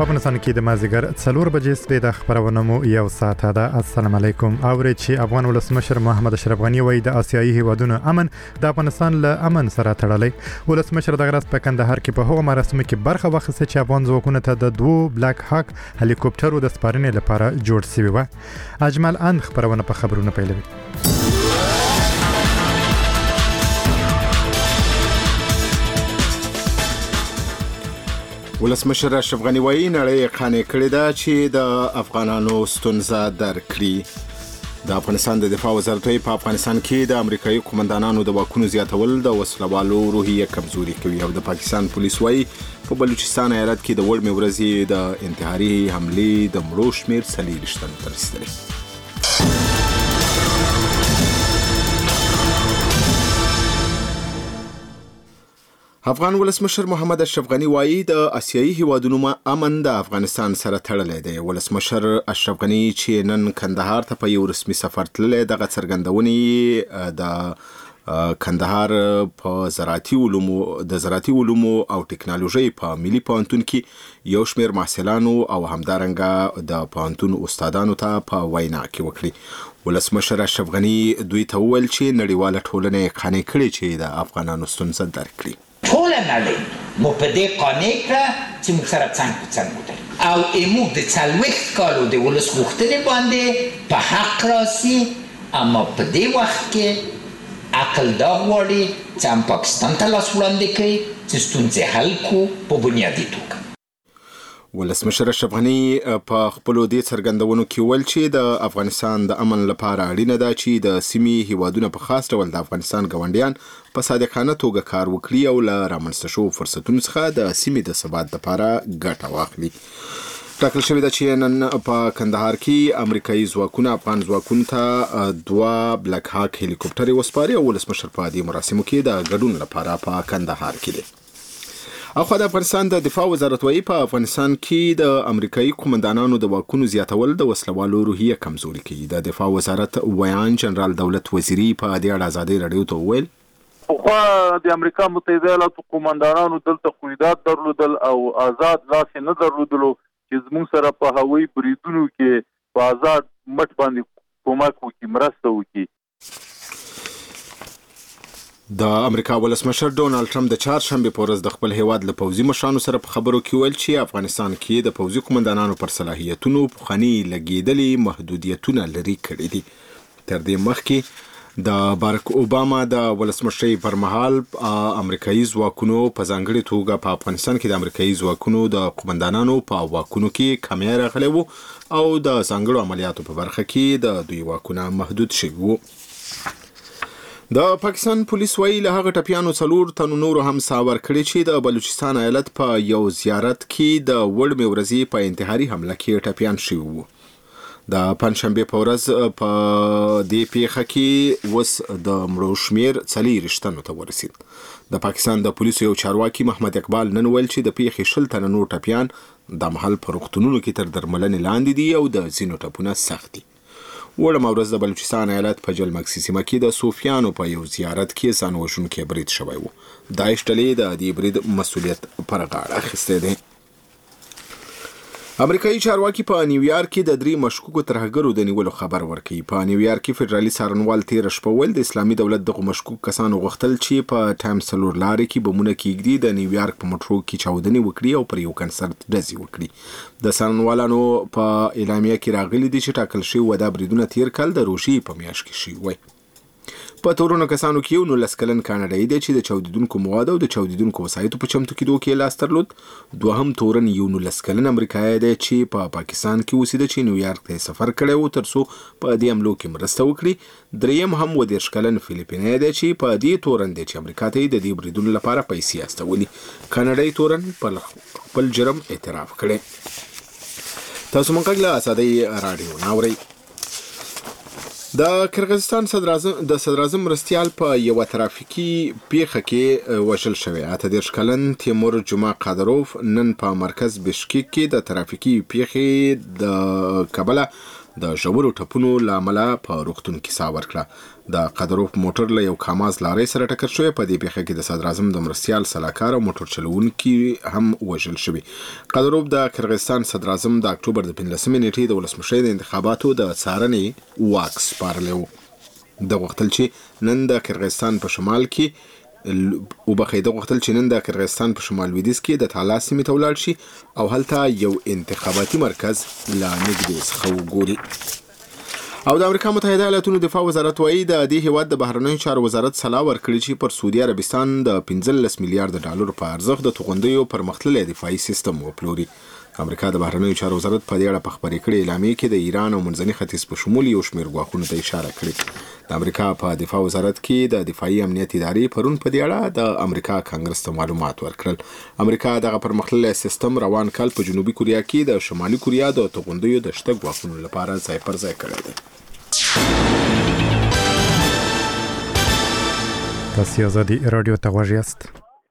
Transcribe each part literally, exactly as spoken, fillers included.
په افغانستان کې د مازیګر څلور بجې سپې د خبرونه مو یو ساعت ده. السلام علیکم. اوري چې افغان ولسمشر محمد اشرف غنی وایي د آسیایي هیوادونو امن د افغانستان له امن سره تړلی. ولسمشر دغه ورځ په کندهار کې په هغو مراسمو کې برخه واخیسته چې افغان ځواکونو ته د دوو بلاک هاک هلیکوپټرو د سپارنې لپاره جوړ شوی و. اجمل اند خبرونه په خبرونه پیلوي. ولسمشر اشرف غنی وایي نړۍ قانع کړې ده چې د افغانانو ستونزه درک کړي. د افغانستان د دفاع وزارت په افغانستان کې د امریکایي قومندانانو د واکونو زیاتول د وسلوالو روحیه کمزوري کوي او د پاکستان پولیس وایي په بلوچستان ایالت کې د وړمې ورځې د انتحاري حملې د مړو شمېر څلوېښت تنو ته رسیدلی. افغان ولسمشر محمد اشرف غنی وایي د آسیایي هیوادونو امن د افغانستان سره تړلی دی. ولسمشر اشرف غنی چې نن کندهار ته په یو رسمي سفر تللی دغه څرګندونې د کندهار په زراعتي علومو د زراعتي علومو او ټکنالوژي په ملي پوهنتون کې یو شمېر محصلانو او همدارنګه د پوهنتون استادانو ته په وینا کې وکړي. ولسمشر اشرف غنی دوی ته وویل چې نړیواله ټولنه یې قانع کړې چې د افغانانو ستونزه درک کړي. ټول نړۍ مو په دې قانع کړه چې موږ سره څنګ په څنګ ودرېږو او موږ د څلوېښت کالو د ولس غوښتنې باندې په حق راسي. اما په دې وخت کې عقل دا غواړي چې هم پاکستان ته لاس وړاندې کړي چې ستونزې حل کړو په بنیادي توګه. ولسمشر اشرف غنی په خپلو دې څرګندونو کې ویل چې د افغانستان د امن لپاره اړینه ده چې د سیمې هیوادونو په خاص ډول د افغانستان ګاونډیان په صادقانه توګه کار وکړي او له رامنځته شوو فرصتونو څخه د سیمې د ثبات لپاره ګټه واخلي. ټاکل شوې ده چې نن په کندهار کې امریکایي ځواکونه افغان ځواکونو ته دوه بلاک هاک هلیکوپټرې وسپاري او ولسمشر په دې مراسمو کې د ګډون لپاره په کندهار کې دی. اخو د افغانستان د دفاع وزارت وایي په افغانستان کې د امریکایي قومندانانو د واکونو زیاتول د وسلوالو روحیه کمزوري کوي. د دفاع وزارت ویان جنرال دولت وزیری په دې اړه ازادي رادیو ته وویل خو د امریکا متحده ایالاتو قومندانانو دلته قیودات درلودل او آزاد لاس نه درلودلو چې زموږ سره په هوایي بریدونو کې په آزاد مټ باندې کومک وکړي، مرسته وکړي. د امریکا ولسمشر ډونالد ټرمپ د چهارشنبه په ورځ د خپل هیواد له پوځي مشرانو سره په خبرو کې ویل چې افغانستان کې د پوځي قومندانانو پر صلاحیتونو پخواني لګیدلي محدودیتونه لري کړي دي. تر دې مخکې د بارک اوباما د ولسمشرۍ پر مهال امریکایي ځواکونو په ځانګړې توګه په افغانستان کې د امریکایي ځواکونو د قومندانانو په واکونو کې کمی راغلی و او د ځانګړو عملیاتو په برخه کې د دوی واکونه محدود شوي وو. د پاکستان پولیس وایي له هغه ټپیانو څلور تنو نورو هم ساه ورکړې چې د بلوچستان ایالت په یو زیارت کې د وړمې ورځې په انتحاري حمله کې ټپیان شوي وو. د پنجشنبې په ورځ په دې پیښه کې اوس د مړو شمېر څلوېښت تنو ته ورسید. د پاکستان د پولیسو یو چارواکي محمد اقبال نن ویل چې د پیښې شل تنه نور ټپیان د مهال په روغتونونو کې تر درملنې لاندې دي او د ځینو ټپونه سخت دي. وړمه ورځ د بلوچستان ایالت په جلمکسي سیمه کې د صوفیانو په یو زیارت کې ځان وژونکی برید شوی و. داعش ډلې د دې برید مسؤلیت پر غاړه اخیستی دی. امریکایي چارواکي په نیویارک کې د درې مشکوکو ترهګرو د نیولو خبر ورکوي. په نیویارک کې فدرالي څارنوال تېره شپه ویل د اسلامي دولت دغو مشکوک کسانو غوښتل چې په ټایم څلور لارې کې بمونه کېږدي، د نیویارک په مټرو کې چاودنې وکړي او پر یو کنسرت ډزې وکړي. د څارنوالانو په اعلامیه کې راغلي دي چې ټاکل شوي و دا بریدونه تېر کال د روژې په میاشت کې شوي وای. په تورنو کسانو کې یو نولس کلن کاناډایي دی چې د چاودیدونکو موادو او د چاودیدونکو وسایطو په چمتو کېدو کې لاس درلود. دوهم تورن یو نولس کلن امریکایي دی چې په پا پاکستان کې اوسېده چې نیویارک ته سفر کړی و تر څو په دې حملو کې مرسته وکړي. دریم هم اووه دېرش کلن فلیپینی دی چې په دې تورن دی چې امریکا ته د دې بریدونو لپاره پیسې استولي. کاناډایي تورن په خپل جرم اعتراف کړی. تاسو مونږ له ازادي رادیو ناورئ. د کرغیزستان صدراعظم د صدراعظم مرستیال په یو ترافیکي پیښه کې وژل شوی. اته دېرش کلن تیمور جمعه قادروف نن په مرکز بشکیک کې د ترافیکي پیښې د کبله د ژورو ټپونو له امله په روغتون کې ساه ورکړه. د قدروف موټر له یو کاماز لارۍ سره ټکر شوی. په دې پیښه کې د صدر اعظم د مرستیال سلاکار او موټر چلوونکي هم وژل شوي. قدروف د قرغیزستان صدر اعظم د اکتوبر د پنځلسمې نیټې د ولسمشرۍ د انتخاباتو د څارنې واک سپارلی و. د غوښتل چې نن د قرغیزستان په شمال کې او بخیده غوښتل چې نن د قرغیزستان په شمال لویدیځ کې د تالا سیمې ته ولاړ شي او هلته یو انتخاباتي مرکز لا نږدې څخه وګوري. او د امریکا متحده ایالاتونو دفاع وزارت وايي د دې هیواد د بهرنیو چارو وزارت سلا ورکړي چې پر سعودي عربستان د پنځلس میلیارډ ډالر په ارزښت د توغندیو پرمختللی دفاعي سیستم وپلوري. امریکا د بهرنیو چارو وزارت په دې اړه په خبرې کړې اعلامیه کې د ایران او منځني ختیځ په شمول یو شمېر ګواښونو ته اشاره کړې. د امریکا په دفاع وزارت کې د دفاعي امنیت ادارې پرون په دې اړه د امریکا کانګرس ته معلومات ورکړل. امریکا دغه پرمختللی سیستم روان کال په جنوبي کوریا کې د شمالي کوریا د توغندیو د شته ګواښونو لپاره ځای پر ځای کړی دی. تاسو آزادي رادیو ته غوږ یاست.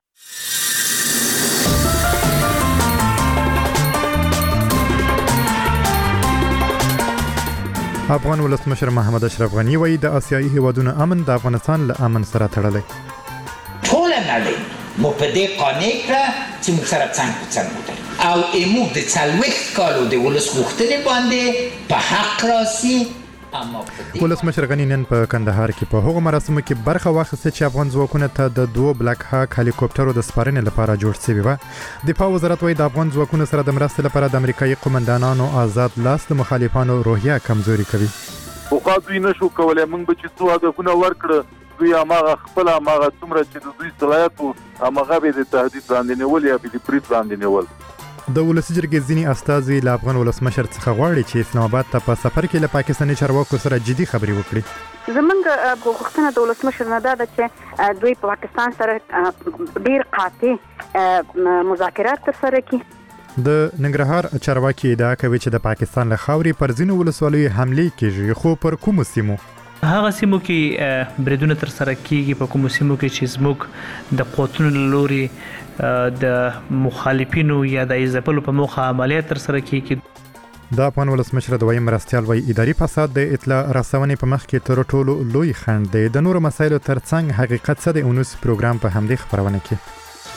افغان ولسمشر محمد اشرف غنی وایي د آسیایي هیوادونو امن د افغانستان له امن سره تړلی. ټول نړۍ مو په دې قانع کړه چې موږ سره څنګ په څنګ ودرېږو او موږ د څلوېښت کالو د ولس غوښتنې باندې په حق راسي. ولسمشر غنی نن په کندهار کې په هغو مراسمو کې برخه واخیسته چې افغان ځواکونه ته د دوه بلاک هاک هلیکوپټرو د سپارنې لپاره جوړ شوي وو. دفاع وزارت وایي د افغان ځواکونو سره د مرستې لپاره د امریکایي قومندانانو آزاد لاس د مخالفانو روحیه کمزوري کوي. خو دوی نشو کولای موږ به چې څو هدفونه ورکړه دوی هغه خپل هغه څومره چې د دوی صلاحیت وو هغه به د تهدید لاندې نیول یا به د برید لاندې نیول. د ولسي جرګې ځینې استازي له افغان ولسمشر څخه غواړي چې اسلام آباد ته په سفر کې له پاکستاني چارواکو سره جدي خبرې وکړي. زمونږ غوښتنه د ولسمشر نه ده چې دوی په پاکستان سره ډیر قاطع مذاکرات ترسره کړي. د ننګرهار چارواکي ادعا کوي چې د پاکستان له خاورې پر ځینو ولسوالیو حملې کیږي خو پر کومو سیمو؟ هغه سیمو کې بریدونه ترسره کیږي په کومو سیمو کې چې زموږ د قوتونو لوري د مخالفینو یا د ایزپلو په موخه عملیات ترسره کیږي. د افغان ولسمشر د وايي مرستیال وايي اداري فساد د اطلاع رسونې په مخ کې تر ټولو لوی خنډ دی. د نورو مسایلو ترڅنګ حقیقت څه دی اونس پروګرام په همدې خبرونه کې.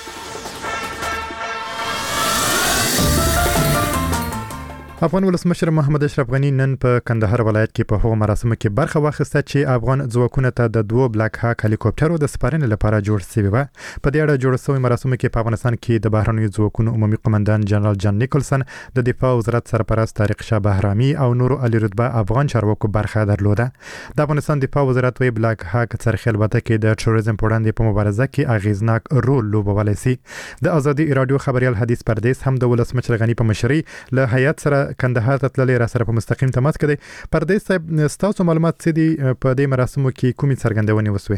افغان ولسمشر محمد اشرف غنی نن په کندهار ولایت کې په هغو مراسمو کې برخه واخیسته چې افغان ځواکونه ته د دوه بلاک هاک هلیکوپټرو د سپارنې لپاره جوړ شوي وو. په دې اړه جوړ شوی مراسمو کې په افغانستان کې د بهرنیو ځواکونو عمومي قومندان جنرال جان نیکلسن، د دفاع وزارت سرپرست طارق شاه بهرامي او نورو عالی رتبه افغان چارواکو برخه درلوده. د افغانستان دفاع وزارت وی بلاک هاک څرخي البته کې د ټروریزم په وړاندې په مبارزه کې اغیزناک رول لوبولی سي. د آزادي رادیو خبريال حدیث پردیس هم د ولسمشر غنی په مشرۍ له هیئت سره کندهار ته تللی را سره په مستقیم تماس کړي. پردیس صاحب ستاسو معلومات څه دي په دې مراسمو کې کومې څرګندونې وسوې؟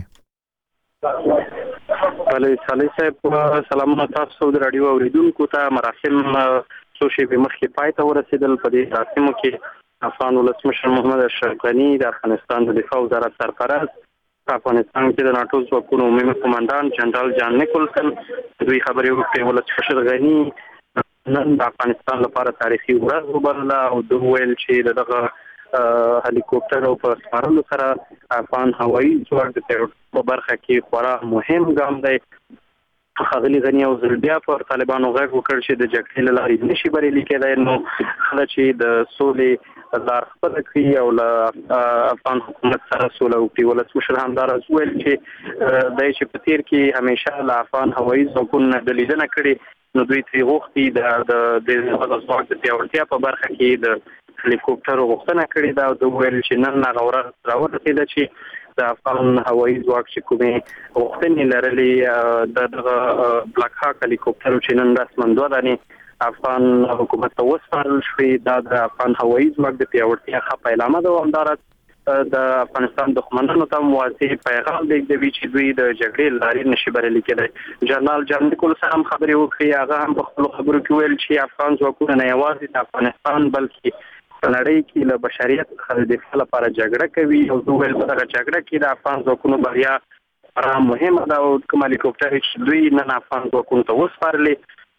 بله صالح صاحب سلامونه تاسو د رادیو اوریدونکو ته. مراسم څو شېبې مخکې پای ته ورسېدل. په دې مراسمو کې افغان ولسمشر محمد اشرف غنی، د افغانستان د دفاع وزارت سرپرست، په افغانستان کې د ناټو ځواکونو عمومي قومندان جنرال جان نیکلسن دوی خبرې وکړې. ولسمشر غنی نن د افغانستان لپاره تاریخي ورځ وبلله او دوی ویل چې دغه هلیکوپټر په سپارلو سره افغان هوایي ځواک د په برخه کې خورا مهم ګام دی. ښاغلي غني او ځل بیا پر طالبانو غږ وکړ چې د جګړې له لارې نشي بریالي کېدای، نو کله چې د سولې لار خپله کړي او له افغان حکومت سره سوله وکړي. ولسمشر همداراز ویل چې دی چې په تیر کې همیشه له افغان هوایي ځواکونو نه د لیدنه کړې، نو دوی ترې غوښتي د ځواک د پیاوړتیا په برخه کې د هلیکوپټرو غوښتنه کړې ده. او دوی ویل چې نن هغه ورځ راورسېده چې د افغان هوایي ځواک چې کومې غوښتنې لرلې د دغه بلاک هاک هلیکوپټرو چې نن رسما دوه دانې افغان حکومت ته وسپارل شوې، دا د افغان هوایي ځواک د پیاوړتیا ښه پیلامه ده. او همداراز د افغانستان دښمنانو ته واضح پیغام لیږدوي چې دوی د جګړې لارې نشي بریالي کېدای. جنرال جان نیکلسن هم خبرې وکړې. هغه هم په خپلو خبرو کې ویل چې افغان ځواکونه نه یوازې د افغانستان بلکې په نړۍ کې له بشریت څخه د دفاع لپاره جګړه کوي. او دوی ویل په دغه جګړه کې د افغان ځواکونو بریا خورا مهمه ده. او کوم هلیکوپټر چې دوی نن افغان ځواکونو ته وسپارلې،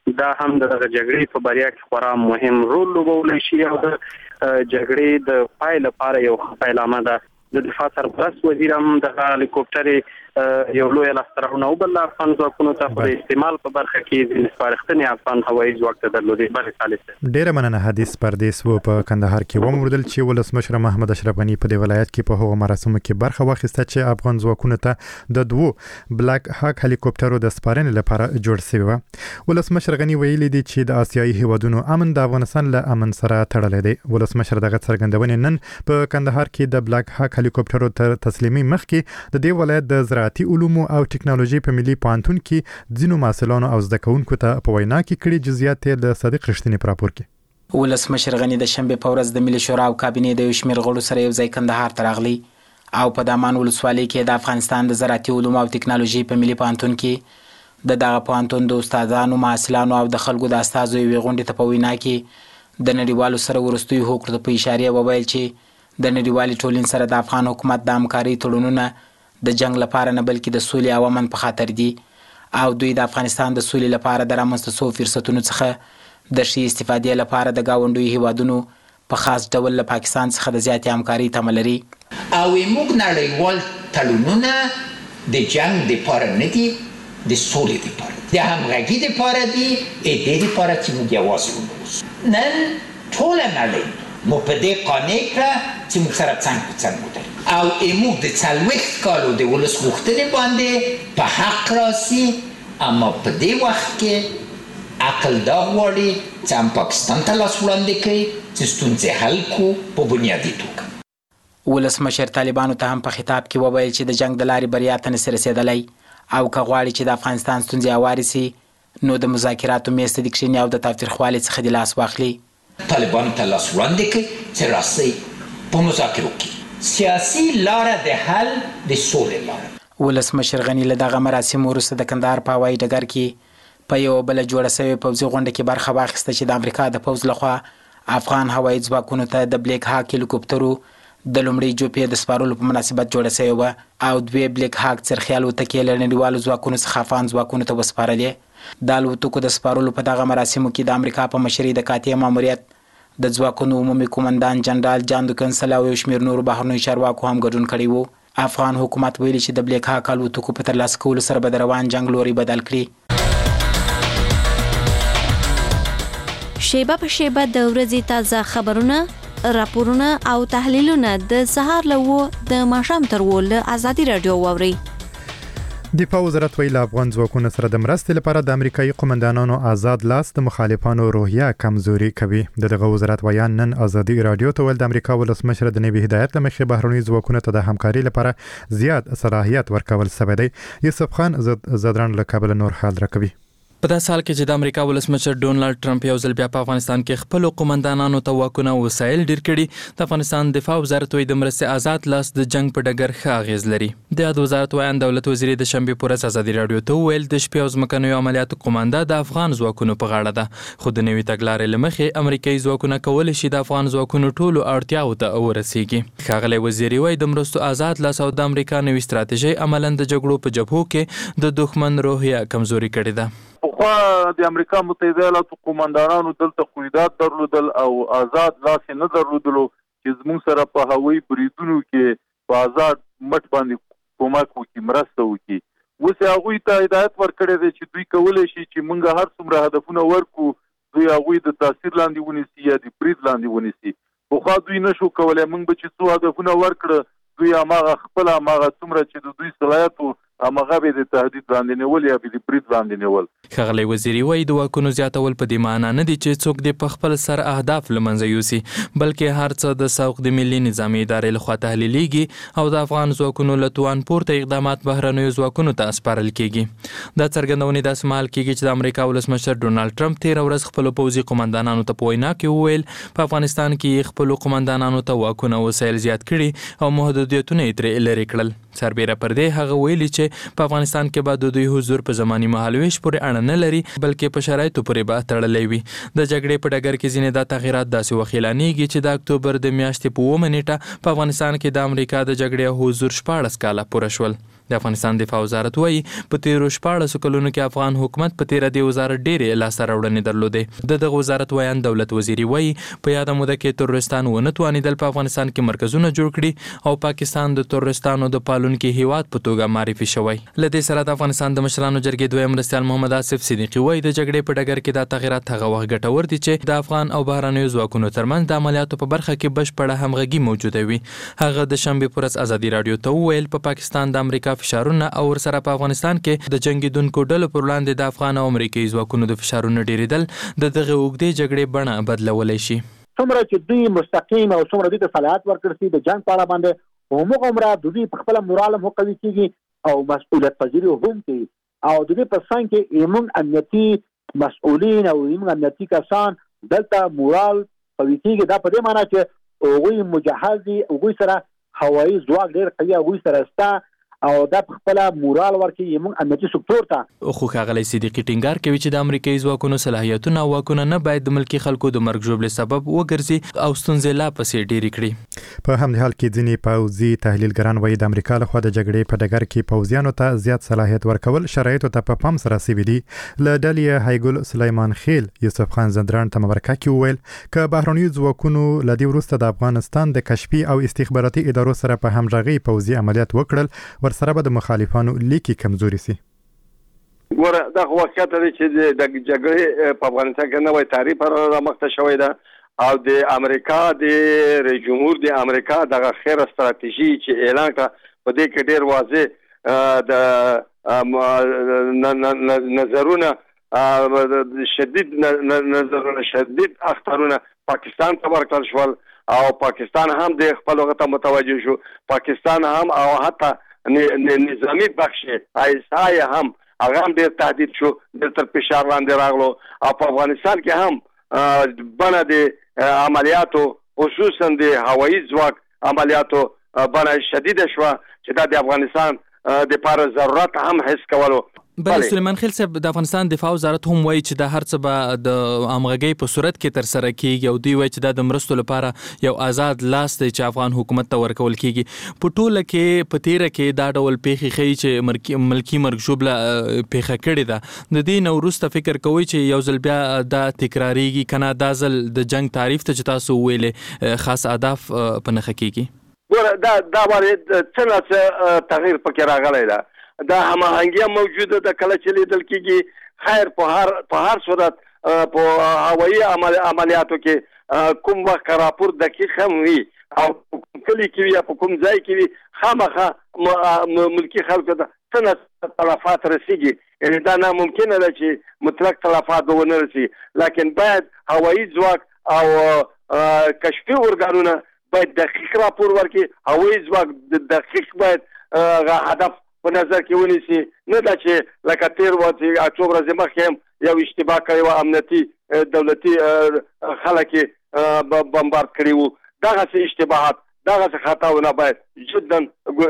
دا هم د جګړې په بریا کې خورا مهم رول لوبولی شي او د جګړې د پای لپاره یو پیلامه ده. د دفاع سرپرست وزیر هم د هلیکوپټر یو لوی لاسترونه وبل افغان ځواکونو ته په استعمال په برخه کې د سپارښتنې افغان هوایي ځواک ته درلودې. بلې خالص ډیره مننه حدیث پردیس و په کندهار کې وموردل چې ولسمشر محمد اشرف غنی په دې ولایت کې په هغو مراسمو کې برخه واخیسته چې افغان ځواکونو ته د دوو بلاک هاک هلیکوپټرو د سپارنې لپاره جوړ شوی و. ولسمشر غنی ویلي دی چې د آسیایي هیوادونو امن د افغانستان له امن سره تړلی دی. ولسمشر دغه څرګندونې نن په کندهار کې د بلاک هاک هلیکوپټرو تر تسلیمي مخکې د دې ولایت د زراعتي علومو او ټکنالوژي په ملي پوهنتون کې ځینو محصلانو او زده کوونکو ته په وینا کې کړي. جزئیات یې د صدیق رښتینی په راپور کې. ولسمشر غنی د شنبه په ورځ د ملي شورا او کابینې د یو شمېر غړو سره یو ځای کندهار ته راغلی او په دامان ولسوالۍ کې د افغانستان د زراعتي علومو او ټکنالوژي په ملي پوهنتون کې د دغه پوهنتون د استادانو، محصلانو او د خلکو د استازو یوې غونډې ته په وینا کې د نړیوالو سره وروستیو هوکړو ته په اشاره وویل چې د نړیوالې ټولنې سره د افغان حکومت د همکارۍ تړونونه د جنگ لپاره نه بلکې د سولې او امن په خاطر دي او دوی د افغانستان د سولې لپاره د رامنځته شوو فرصتونو څخه د ښې استفادې لپاره د ګاونډیو هیوادونو په خاص ډول له پاکستان څخه د زیاتې همکارۍ تمه لري. او موږ نړیوال تړونونه د جنگ دپاره نه دي، د سولې دپاره، د همغږي دپاره دي، د دې دپاره چې موږ یوازې ونوسو. نن ټوله نړۍ مو په دې قانع کړه چې موږ سره څنګ په څنګ ودرېږو او موږ د څلوېښت کالو د ولس غوښتنې باندې په حق راسي. اما په دې وخت کې عقل دا غواړي چې هم پاکستان ته لاس وړاندې کړي چې ستونزې حل کړو په بنیادي توګه. ولسمشر طالبانو ته هم په خطاب کې وویل چې د جنگ د لارې بریا ته نشي رسېدلی او که غواړي چې د افغانستان ستونزې هوارې سي نو د مذاکراتو میز ته دې کښېني او د تاوتریخوالي څخه دې لاس واخلي. طالبانو ته لاس وړاندې کړي چې راستۍ په مذاکرو کې سیاسي لاره د حل د سولې لاره. ولسمشر غنی له دغه مراسمو وروسته د کندهار په هوایي ډګر کې په یوه بله جوړه سوې پوځي غونډه کې برخه واخیسته چې د امریکا د پوځ لخوا افغان هوایي ځواکونو ته د بلیک هاک هلیکوپټرو د لومړۍ جوپې د سپارلو په مناسبت جوړه سوې وه او دوې بلیک هاک څرخي الوتکې له نړیوالو ځواکونو څخه افغان ځواکونو ته وسپارلې. د الوتکو د سپارلو په دغه مراسمو کې د امریکا په مشرۍ د قاطع ماموریت د ځواکونو عمومي قومندان جنرال جان دوکنسل او یو شمېر نورو بهرنیو چارواکو هم ګډون کړی و. افغان حکومت ویلي چې د بلیک هاک الوتکو په ترلاسه کولو سره به د روان جنګ لوري بدل کړي. شیبه په شیبه د ورځې تازه خبرونه، راپورونه او تحلیلونه د سهار له و د ماښام تر و له ازادي رادیو واورئ. دفاع وزارت ویل افغان ځواکونو سره د مرستې لپاره د امریکایي قومندانانو آزاد لاس د مخالفانو روحیه کمزوري کوي. د دغه وزارت ویان نن ازادي رادیو ته ویل د امریکا ولسمشر د نوي هدایت له مخې بهرنیو ځواکونو ته د همکارۍ لپاره زیات صلاحیت ورکول شوی دی. یوسف خان زدران له کابل نور حال راکوي. په داسې حال کې چې د امریکا ولسمشر ډونالد ټرمپ یو ځل بیا په افغانستان کې خپل قومندانانو ته واکونه او وسایل ډیر کړي، د افغانستان دفاع وزارت وایي د مرستې آزاد لاس د جنگ په ډګر ښه اغیز لري. د یاد وزارت وایان دولت وزیر د شنبې په ورځ ازادي رادیو ته وویل د شپې او ځمکنیو عملیاتو قومانده د افغان ځواکونو په غاړه ده، خو د نوي تګلارې له مخې امریکایي ځواکونه کولی شي د افغان ځواکونو ټولو اړتیاوو ته ورسیږي. ښاغلی وزیر وایي د مرستو آزاد لاس او د امریکا نوي ستراتیژي عملاً د جګړو په جبهو کې د دښمن روحیه کمزوري کړې ده. پخوا د امریکا متحده ایالاتو قومندانانو دلته قیودات درلودل او آزاد لاس نه درلودلو چې زموږ سره په هوایي بریدونو کې په آزاد مټ باندې کومک وکړي، مرسته وکړي. اوس هغوی ته هدایت ورکړی دی چې دوی کولی شي چې موږ هر څومره هدفونه ورکړو دوی هغوی د تاثیر لاندې ونیسي یا د برید لاندې ونیسي. پخوا دوی نشو کولی، موږ به چې څو هدفونه ورکړه دوی هماغه خپل هماغه څومره چې د دوی صلاحیت و هماغه به د تهدید لاندې نیول یا به د برید لاندې نیول. ښاغلی وزیري وایي د واکونو زیاتول په دې معنا نه دي چې څوک دې په خپل سر اهداف له منځه یوسي، بلکې هر څه د سوق د ملي نظامي ادارې لخوا تحلیلیږي او د افغان ځواکونو له توان پورته اقدامات بهرنیو ځواکونو ته سپارل کیږي. دا څرګندونې داسې مهال کیږي چې د امریکا ولسمشر ډونالډ ټرمپ تېره ورځ خپلو پوځي قومندانانو ته په وینا کې وویل په افغانستان کې خپلو قومندانانو ته واکونه وسایل زیات کړي او محدودیتونه یې ترې لرې کړل. سربیره پر دې هغه ویلي چې په افغانستان کې به د دوی حضور په زماني مهالویش پورې اړه نه لري، بلکې په شرایطو پورې به تړلی وي. د جګړې په ډګر کې ځینې دا تغیرات داسې وخت اعلانېږي چې د اکتوبر د میاشتې په اوومه نیټه په افغانستان کې د امریکا د جګړې حضور شپاړس کاله پوره شول. د افغانستان دفاع وزارت وایي په تیرو شپاړسو کلونو کې افغان حکومت په تیره دې وزارت ډېرې لاسته راوړنې درلودې. د دغه وزارت ویان دولت وزیري وایي په یاده موده کې تروریستان ونه توانېدل په افغانستان کې مرکزونه جوړ کړي او پاکستان د تروریستانو د پالونکي هیواد په توګه معرفي شوی. له دې سره د افغانستان د مشرانو جرګې دویم مرستیال محمد آصف صدیقي وایي د جګړې په ډګر کې دا تغیرات هغه وخت ګټور دي چې د افغان او بهرنیو ځواکونو ترمنځ د عملیاتو په برخه کې بشپړه همغږي موجوده وي. هغه د شنبې په ورځ ازادي راډیو ته وویل په پاکستان د امریکا فشارونه او ورسره په افغانستان کې د جنګیدونکو ډلو پر وړاندې د افغان او امریکایي ځواکونو د فشارونو ډېرېدل د دغه اوږدې جګړې بڼه بدلولی شي. څومره چې دوی مستقیم او څومره دوی ته صلاحیت ورکړل شي د جنګ په اړه باندې همغومره د دوی په خپله مورال هم قوي کېږي او مسؤلیت پذیري هم کوي او د دې په څنګ کې زموږ امنیتي مسؤلین او زموږ امنیتي کسان دلته مورال قوي کېږي. دا په دې معنی چې هغوی مجهز دي، هغوی سره هوایي ځواک ډېر قوي، هغوی سره شته او دا په خپله مورال ورکوي زموږ امنیتي سکتور ته. خو ښاغلی صدیقي ټینګار کوي چې د امریکایي ځواکونو صلاحیتونه او واکونه نه باید د ملکي خلکو د مرګ ژوبلې سبب وګرځي او ستونزې لا پسې ډېرې کړي. په همدې حال کې ځینې پوځي تحلیلګران وایي د امریکا لخوا د جګړې په ډګر کې پوځیانو ته زیات صلاحیت ورکول شرایطو ته په پام سره سوي دي. له ډلې هایګل سلیمان خیل یوسف خان زندران ته مبارکه کې وویل که بهرنیو ځواکونو له دې وروسته د افغانستان د کشفي او استخباراتي ادارو سره په همغږۍ پوځي عملیات وکړل ورسره به د مخالفانو لیکي کمزوري سي. ګوره دا واقعیت دی چې د جګړې په افغانستان کې نوې تعریف رامخته شوی ده او د امریکا د رئیس جمهور د امریکا دغه خیر استراتیژي چې اعلان کړه په دې کې ډېر واضح د نظرونه شدید نظرونه شدید اخترونه پاکستان ته ورکړل شول او پاکستان هم د خپل وخت متوجه شو. پاکستان هم او حتی نظامی بخش ایسای هم هغه هم ډېر تهدید شو، ډېر تر فشار لاندې راغلو او په افغانستان کې هم بڼه د عملیاتو خصوصا د هوایي ځواک عملیاتو بڼه شدیده شوه چې دا د افغانستان د پاره ضرورت هم حس کولو. بله سلیمان خیل صاحب د افغانستان دفاع وزارت هم وایي چې دا هر څه به د همغږۍ په صورت کې ترسره کیږي او دوی وایي چې دا د مرستو لپاره یو آزاد لاس دی چې افغان حکومت ته ورکول کیږي. په ټوله کې په تیره کې دا ډول پیښې ښیي چې ملکي مرګ ژوبله پیښه کړې ده. د دې نه وروسته فکر کوئ چې یو ځل بیا دا تکراریږي که نه دا ځل د جنګ تعریف ته چې تاسو وویلې خاص اهداف په نښه کیږي؟ ګوره دا دا باندې څه نه څه تغییر پکې راغلی ده، دا هماهنګي موجوده ده. کله چې لیدل کېږي خیر په هر په هر صورت په هوایي عملیاتو کې کوم وخت راپور دقیق هم وي او کلی کې وي یا په کوم ځای کې وي خامخا ملکي خلکو ته څه نه تلفات رسیږي. یعنې دا ناممکنه ده چې مطلق تلفات به ونه رسي، لکن باید هوایي ځواک او کشفي ارګانونه باید دقیق راپور ورکړي. هوایي ځواک دقیق باید هدف په نظر کې ونیسي، نه دا چې لکه تیر وخت څو ورځې مخکې هم یو اشتباه کړی و، امنیتي دولتي خلک یې بمبارد کړي وو. دغسې اشتباهات دغسې خطاونه باید جدا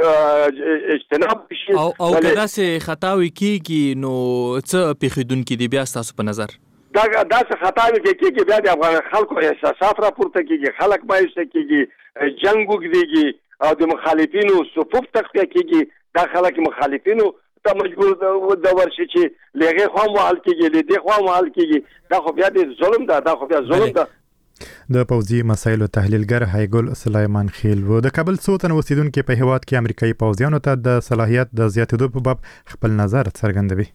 اجتناب شي. او او که داسې خطاوې کېږي نو څه پېښېدونکي دي بیا ستاسو په نظر؟ دا داسې خطاوې چې کېږي بیا د افغان خلکو احساسات راپورته کېږي، خلک مایوسه کېږي، جنګ اوږدېږي او د مخالفینو صفوف تقویه کېږي. دا خلک مخالفینو ته مجبور د ورشي چې له هغې خوا هم وهل کېږي، له دې خوا هم وهل کېږي. دا خو بیا د ظلم ده، دا خو بیا ظلم ده. د پوځي مسایلو تحلیلګر هایګل سلیمان خیل و. د کابل څو تنه اوسیدونکي په هیواد کې امریکایي پوځیانو ته د صلاحیت د زیاتېدو په باب خپل نظر څرګندوي.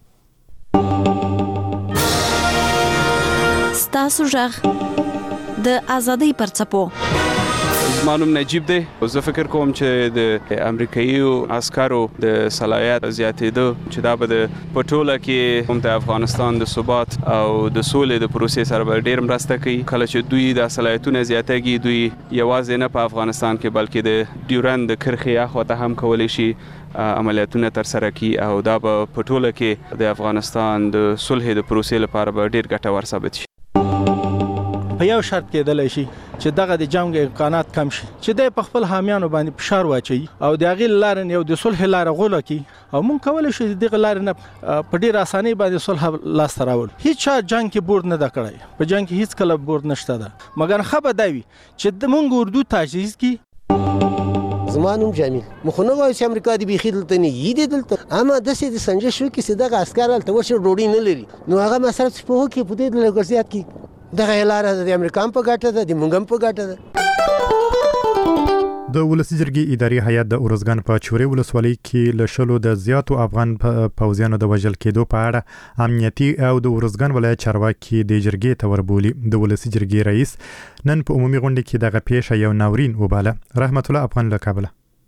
ستاسو غږ د ازادۍ پر څپو. زما نوم نجیب دی. زه فکر کوم چې د امریکایي عسکرو د صلاحیت زیاتېدو چې دا به د په ټوله کې هم د افغانستان د ثبات او د سولې د پروسې سره به ډېر مرسته کوي. کله چې دوی د صلاحیتونه زیاتېږي دوی یوازې نه په افغانستان کې بلکې د ډیورند د کرښې اخواته هم کولی شي عملیاتونه ترسره کړي او دا به په ټوله کې د افغانستان د صلح د پروسې لپاره به ډېر ګټور ثابت شي. په یو شرط کېدلی شي چې دغه د جنګ امکانات کم شي، چې دی په خپل حامیانو باندې فشار واچوي او د هغې لارې نه یو د صلح لاره غوله کړي او موږ کولی شو د دغه لارې نه په ډېرې اسانۍ باندې صلح لاسته راوړو. هېڅ چا جنګ کې بورد نه ده کړی، په جنګ کې هېڅ کله بورد نشته ده، مګر ښه به دا وي چې موږ اردو تجهیز کړي. زما نوم جمیل مخ نه وایي چې امریکا دې بیخي دلته نه یي دي دلته اما داسې د سنجش شو کې چې دغه عسکر هلته ورشي ډوډۍ نه لري نو هغه مسله چې په هغو کې په دې لږ کې دغه لاره د امریکا په ګټه ده د موږ هم په ګټه ده. د ولسی جرګې اداري هیئت د اورزګان په چورې ولسوالۍ کې له شلو د زیاتو افغان پوځیانو د وژل کېدو په اړه امنیتي او د اورزګان ولایت چارواکي د جرګې ته وربولي. د ولسی جرګې رئیس نن په عمومي غونډه کې دغه پیښه یو ناورین وباله. رحمت الله افغان له کابل.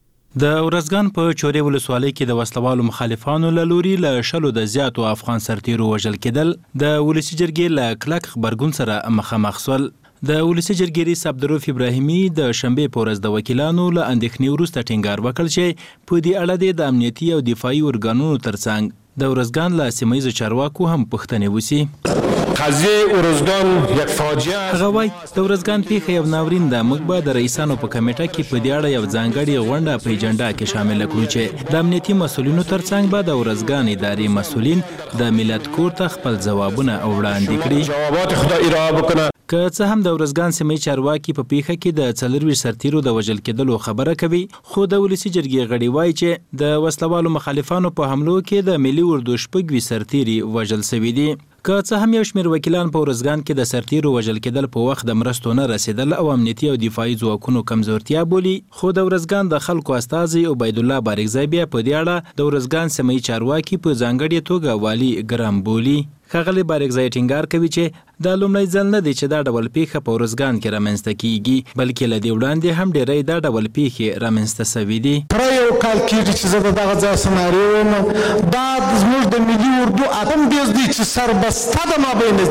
د اورزګان په چورې ولسوالۍ کې د وسلوالو مخالفانو له لوري له شلو د زیاتو افغان سرتیرو وژل کېدل د ولسی جرګې له کلک خبرګون سره مخامخ شول. د ولسی جرګې رئیس عبدالرؤف ابراهیمي د شنبې په ورځ د وکیلانو له اندېښنې وروسته ټینګار وکړ چې په دې اړه د امنیتي او دفاعي ارګانونو ترڅنګ د اورزګان له سیمه ییزو چارواکو هم پوښتنې وشي. قضیه اورزګان یک فاجعه هغه وایي د اورزګان پیښه یو ناورین ده. موږ به د رئیسانو په کمیټه کې په دې اړه یو ځانګړې غونډه په اجنډا کې شامل کړو چې د امنیتي مسؤلینو ترڅنګ به د اورزګان اداري مسؤلین د ملت کور ته خپل ځوابونه وړاندې کړي. جوابات خدای را وکنه. که څه هم د اورزګان سیمې چارواکي په پیښه کې د څلرویشت سرتیرو د وژل کېدلو خبره کوي خو د ولسی جرګې غړي وایي چې د وسلوالو مخالفانو په حملو کې د ملي اردو شپږ سرتیري وژل شوي دي. که څه هم یو شمېر وکیلان په اورزګان کې د سرتیرو وژل کېدل په وخت د مرستو نه رسیدل او امنیتي او دفاعي ځواکونو کمزورتیا بولي خو د اورزګان د خلکو استازي عبید الله بارکزی بیا په دې اړه د اورزګان سیمې چارواکي په ځانګړې توګه والي ګرام بولي. ښاغلی بارکزی ټینګار کوي چې دا لومړی ځل نه دی چې دا ډول پیښه په اورزګان کې رامنځته کیږي بلکې له دې وړاندې هم ډیری دا ډول پیښې رامنځته شوي دي. پر یو کال کېږي چې زه د دغه ځای سناریو یم دا زموږ د ملي اردو اتم بیز دی چې سربسته د مابینه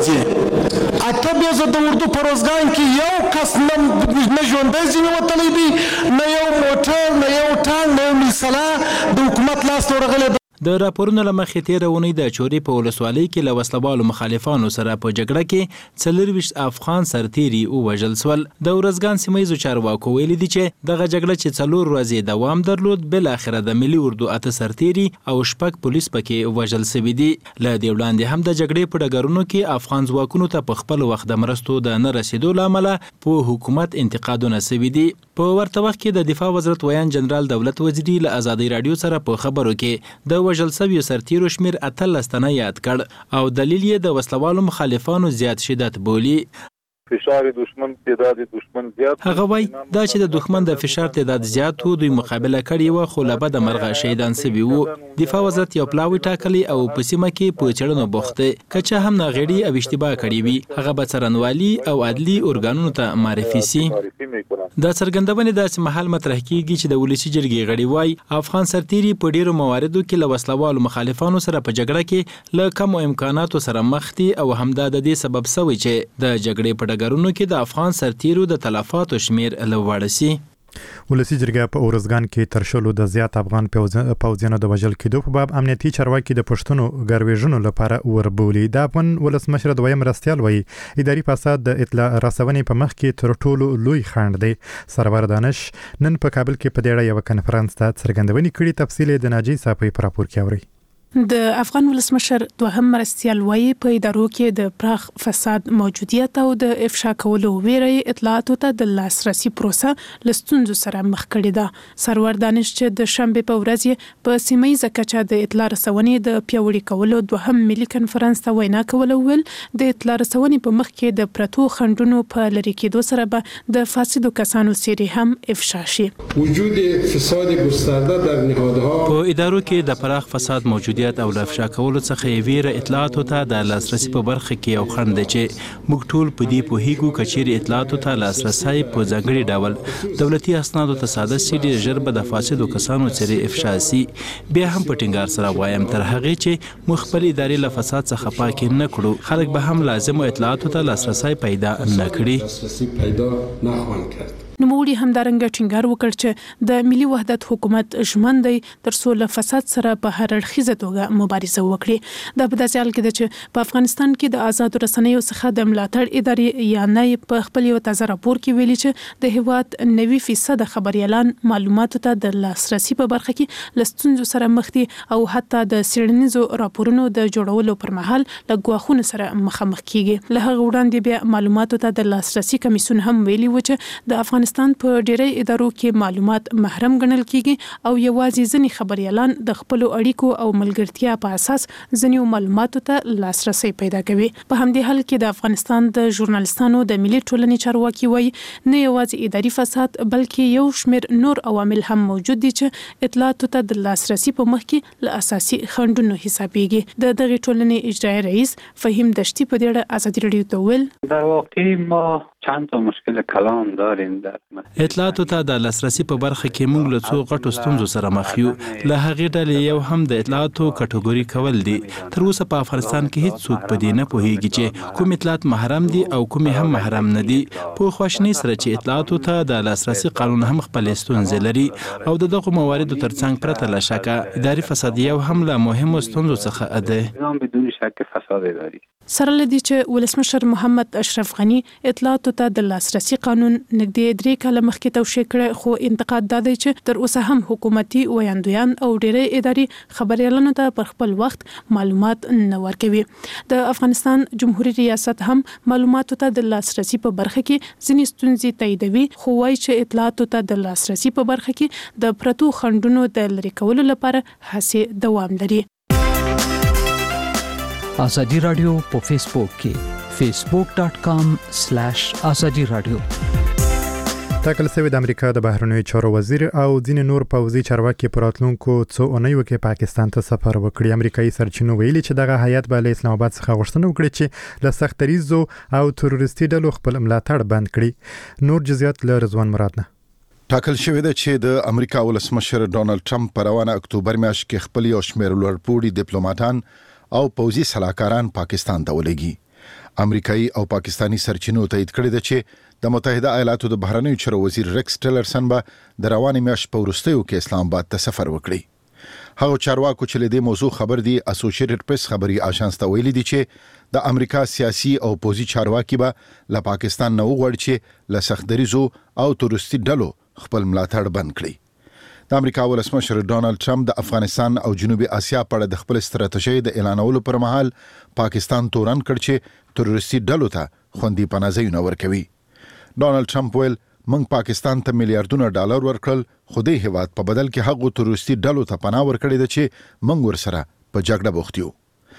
ځي اته بیزه د اردو په اورزګان کې یو کس نه ژوندی ځینې وتلی دی نه یو موټر نه یو ټانک نه یو مسله د حکومت لاس ته ورغلی. د راپورونو له مخې تېره اونۍ د چورې په ولسوالۍ کې له وسلوالو مخالفانو سره په جګړه کې څلرویشت افغان سرتیري ووژل شول. د اورزګان سیمه ییزو چارواکو ویلي دي چې دغه جګړه چې څلور ورځې دوام درلود بالاخره د ملي اردو اته سرتیري او شپږ پولیس پکې وژل شوي دي. له دې وړاندې هم د جګړې په ډګرونو کې افغان ځواکونو ته په خپل وخت د مرستو د نه رسیدو له امله په حکومت انتقادونه شوي دي. په ورته وخت کې د دفاع وزارت ویان جنرال دولت وزیري له ازادۍ راډیو سره په خبرو کې د وژل شویو سرتیرو شمیر اتلس تنه یاد کړ او دلیل یې د وسلوالو مخالفانو زیات شدت بولی. فشار دشمن تعداد دشمن زیات هغه وای دا چې د دښمن د فشار تعداد زیات وو دوی مقابله کړې و خو له بده مرغه شهیدان سوي وو. دفاع وزارت یو پلاوی ټاکلی او په سیمه کې په چړنو بوخته کچا هم ناغړي او اشتباه کړې وي هغه به څرنوالي او عدلي ارګانونو ته معرفي سي. دا څرګندونه داسې محل مطرح کیږي چې د ولسی جرګې غړي وای افغان سرتیري په ډیرو مواردو کې له وسلوالو مخالفانو سره په جګړه کې له کم امکاناتو سره مخ دي او همدا د دې سبب شوی چې د جګړې په ډګرونو کې د افغان سرتیرو د تلفاتو شمیر لوړ شي. ولسی جرګه په اورزګان کې تر شلو د زیات افغان پوځیانو د وژل کېدو په باب امنیتي چارواکي د پښتنو ګرویژنو لپاره وربولي. د افغان ولسمشر دویم مرستیال وایي اداري فساد د اطلاع رسونې په مخ کې تر ټولو لوی خنډ دی. سرور دانش نن په کابل کې په دې اړه یو کنفرانس ته څرګندونې کړې. تفصیل د ناجی صافی په راپور کې اوري. د افغان ولسمشر دوهم مرستیال وایي په ادارو کې د پراخ فساد موجودیت او د افشا کولو ویره اطلاعاتو ته د لاسرسي پروسه لستونزو سره مخ کړې ده. سرور دانش چې د شنبې په ورځ په سیمه ییزه کچه د اطلاع رسونې د پیاوړي کولو دوهم ملي کنفرانس ته وینا کوله ویل د اطلاع رسونې په مخ کې د پرتو خنډونو په لری کېدو سره به د فاسدو کسانو سری هم افشا شي. وجود فساد گسترده در نهادها په ادارو کې د پراخ فساد موجودیت او د افشا کولو څخه یې ویره اطلاعاتو ته د لاسرسي په برخه کې یو خنډ دی چې موږ ټول په دې پوهیږو که چیرې اطلاعاتو ته لاسرسی په ځانګړي ډول دولتي اسنادو ته ساده سي ډېر ژر به د فاسدو کسانو څیرې افشا سي. بیا هم په ټینګار سره وایم تر هغې چې موږ خپل ادارې له فساد څخه پاکې نه کړو خلک به هم لازمو اطلاعاتو ته لاسرسی پیدا نه کړي. نوموړي همدارنګه ټینګار وکړ چې د ملي وحدت حکومت ژمن دی ترڅو له فساد سره په هر اړخیزه توګه مبارزه وکړي. دا په داسې حال کې ده چې په افغانستان کې د آزادو رسنیو څخه د ملاتړ ادارې یا نه په خپل یو تازه راپور کې ویلي چې د هیواد نوي فیصد خبريالان معلوماتو ته د لاسرسي په برخه کې لستونزو سره مخ دي او حتی د څېړنیزو راپورونو د جوړولو پر مهال له ګواښونو سره مخامخ کیږي. له هغه وړاندې بیا معلوماتو ته د لاسرسي کمیسیون هم ویلي و چې د افغانستان افغانستان په ډیری ادارو کې معلومات محرم ګڼل کیږي او یوازې ځینې خبريالان د خپل اړیکو او ملګرتیا په اساس ځینې معلوماتو ته لاسرسي پیدا کوي. په همدې حال کې د افغانستان د ژورنالستانو د ملي ټولنې چارواکي وایي نه یوازې اداري فساد بلکې یو شمېر نور عوامل هم موجود دي چې اطلاعاتو ته د لاسرسي په مخ کې له اساسي خنډونو حسابيږي. د دغه ټولنې اجرایی رئیس فهیم دشتی په دې اړه ازادي رادیو ته ویل در واقع ما چند تا مشکل کلان داریم در اطلاعاتو ته د لاسرسي په برخه کې موږ له څو غټو ستونزو سره مخ یو. له هغې ډلې یو هم د اطلاعاتو کټګوري کول دي. تر اوسه په افغانستان کې هیڅ څوک په دې نه پوهیږي چې کوم اطلاعات محرم دي او کوم هم محرم نه دي. په خواشنۍ سره چې اطلاعاتو ته د لاسرسي قانون هم خپل ستونزې لري او د دغه مواردو ترڅنګ پرته له شکه اداري فساد یو هم له مهمو ستونزو څخه ده. بدون شک فساد اداري سره لدی چې ولسمشر محمد اشرف غنی اطلاعاتو ته د لاسرسي قانون نږدې درې کاله مخکې توشیح کړ خو انتقاد دا دی چې تر اوسه هم حکومتي ویاندویان او ډېری اداري خبريالانو ته پر خپل وخت معلومات نه ورکوي. د افغانستان جمهوریت ریاست هم معلوماتو ته د لاسرسي په برخه کې ځینې ستونزې تاییدوي خو وايي چې اطلاعاتو ته د لاسرسي په برخه کې د پرتو خنډونو د لرې کولو لپاره هڅې دوام لري. ازادي رادیو په فیسبوک کې فیسبوک ډاٹ کام سلیش ازادي رادیو. ټاکل شوی د امریکا د بهرنیو چارو وزیر او ځینې نور پوځي چارواکي په راتلونکو څو اونیو کې پاکستان ته سفر وکړي. امریکایي سرچینو ویلي چې دغه هیات به له اسلام آباد څخه غوښتنه وکړي چې له سختریزو او تروریستي ډلو خپل ملاتړ بند کړي. نور جزئیات له رضوان مراد نه. ټاکل شوی دی چې د امریکا ولسمشر ډونالد ټرمپ په روانه اکتوبر میاشت کې خپل یو شمېر لوړپوړي ډیپلوماټان او پوځي سلاکاران پاکستان ته ولېږي. امریکایي او پاکستانی سرچینو تایید کړی دی چې د متحده ایالاتو د بهرنیو چارو وزیر ریکس ټیلرسن به د روانې میاشت په وروستیو کې اسلام آباد ته سفر وکړي. هغه چارواکو چې له دې موضوع خبر دي اسوسییټډ پریس خبري آژانس ته ویلي دي چې د امریکا سیاسي او پوځي چارواکي به له پاکستان نه وغواړي چې له سختدریزو او تروریستي ډلو خپل ملاتړ بند کړي. د امریکا ولسمشر ډونالد ټرمپ د افغانستان او جنوبي اسیا په اړه د خپل ستراتیژۍ د اعلانولو پر مهال پاکستان تورن کړ چې تروریستي ډلو ته خوندي پناهځایونه ورکوي. ډونالد ټرمپ ویل موږ پاکستان ته میلیارډونه ډالر ورکړل خو د هیواد په بدل کې هغو تروریستي ډلو ته پناه ورکړې ده چې موږ ورسره په جګړه بوخت یو.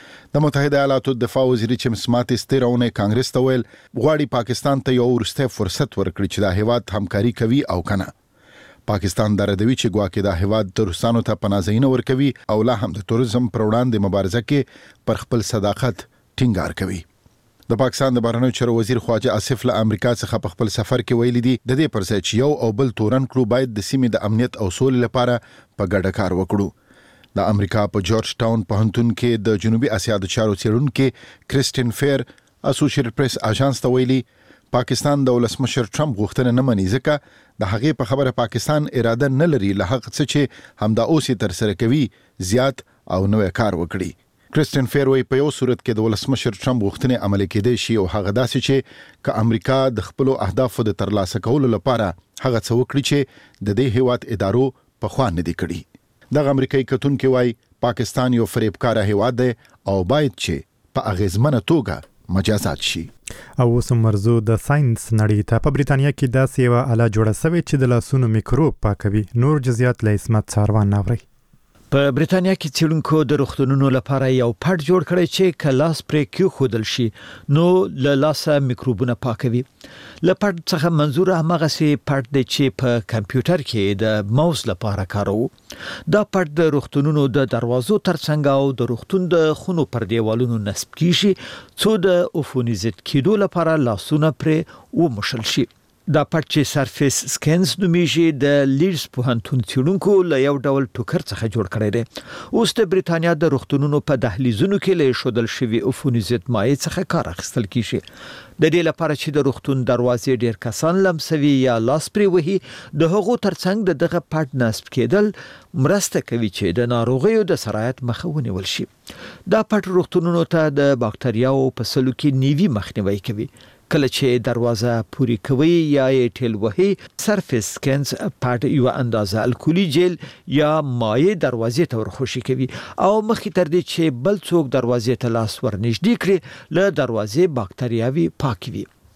د متحده ایالاتو د دفاع وزیر چیمس ماتیس تیرونه کانګرس ته ویل غواړي پاکستان ته یو ورسته فرصت ورکړي چې د هیواد همکاري کوي او کنه. پاکستان د ردوی چې ګواکې د هیواد ترستانو ته پناهځایونه ورکوي او لا هم د توریزم پر وړاندې مبارزه کې پر خپل صداقت ټینګار کوي. د پاکستان د بهرنیو چارو وزیر خواجه آصف له امریکا څخه په خپل سفر کې ویلي دي د دې پر ځای چې یو او بل تورن کړو باید د سیمې د امنیت او سولې لپاره په ګډه کار وکړو. د امریکا په جورج ټاون پوهنتون کې د جنوبي اسیا د چارو څېړونکو کریسټین فیر اسوسییټډ پریس آژانس ته ویلي پاکستان د ولسمشر ټرمپ غوښتنه نه مني ځکه د هغې په خبره پاکستان اراده نه لري له هغه څه چې همدا اوس یې ترسره کوي زیات او نوې کار وکړي. کریسټین فیر وایي په یو صورت کې د ولسمشر ټرمپ غوښتنې عملي کېدای شي او هغه داسې چې که امریکا د خپل اهدافو د ترلاسه کولو لپاره هغه څه وکړي چې د دې هیواد ادارو په خوا نه دي کړي. دغه امریکایي کتونکي وایي پاکستان یو فریبکار هیواد دی او باید چې په اغیزمنه توګه مجازات شي. او اوس مرزو د ساينس نړۍ ته په بریتانیا کې داسې یوه آله جوړه شوې چې د لاسونو میکروب پاکوي. نور جزئیات له اسمت څاروان ناوري. په بریتانیا کې څېړونکو د روغتونونو لپاره یو پټ جوړ کړی چې کلاس پرې کېښودل شي نو له لاسه میکروبونه پاکوي. له پټ څخه منظور هغه سي پټ دی چې په کمپیوټر کې د ماوس لپاره کاروو. دا پټ د روغتونونو د دروازو ترڅنګ او د روغتون د خونو پر دیوالونو نصب کیږي څو د عفونیزت کېدو لپاره لاسونه پرې وموښل شي. دا پټ چې سرفیس سکینز نومیږي د لیډز پوهنتون څېړونکو له یو ډول ټوکر څخه جوړ کړی دی. اوس د بریتانیا د روغتونونو په دهلیزونو کې له ایښودل شوي عفونیزت مایع څخه کار اخیستل کیږي. د دې لپاره چې د روغتون دروازې ډیر کسان لمسوي یا لاس پرې وهي د هغو ترڅنګ د دغه پټ نصب کېدل مرسته کوي چې د ناروغیو د سرایت مخه ونیول شي. دا پټ روغتونونو ته د باکتریاو په سلو کې نیوي مخنیوي کوي. کله چې دروازه پوری کوي یا یې ټیل وهي سرفیس سکینز پټ یو اندازه الکولي جیل یا مایع دروازې ته ورخوشي کوي او مخکې تر دې چې بل څوک دروازې ته لاس ورنږدې کړي له دروازې باکتریاوي پاکوي.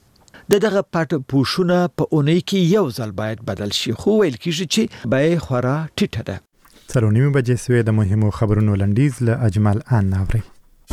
د دغه پټ پوښونه په اونۍ کې یو ځل باید بدل شي خو ویل کیږي چې بیه خورا ټیټه ده. څلور نیمې بجې سوې د مهمو خبرونو لنډیز له اجمل ان اوري.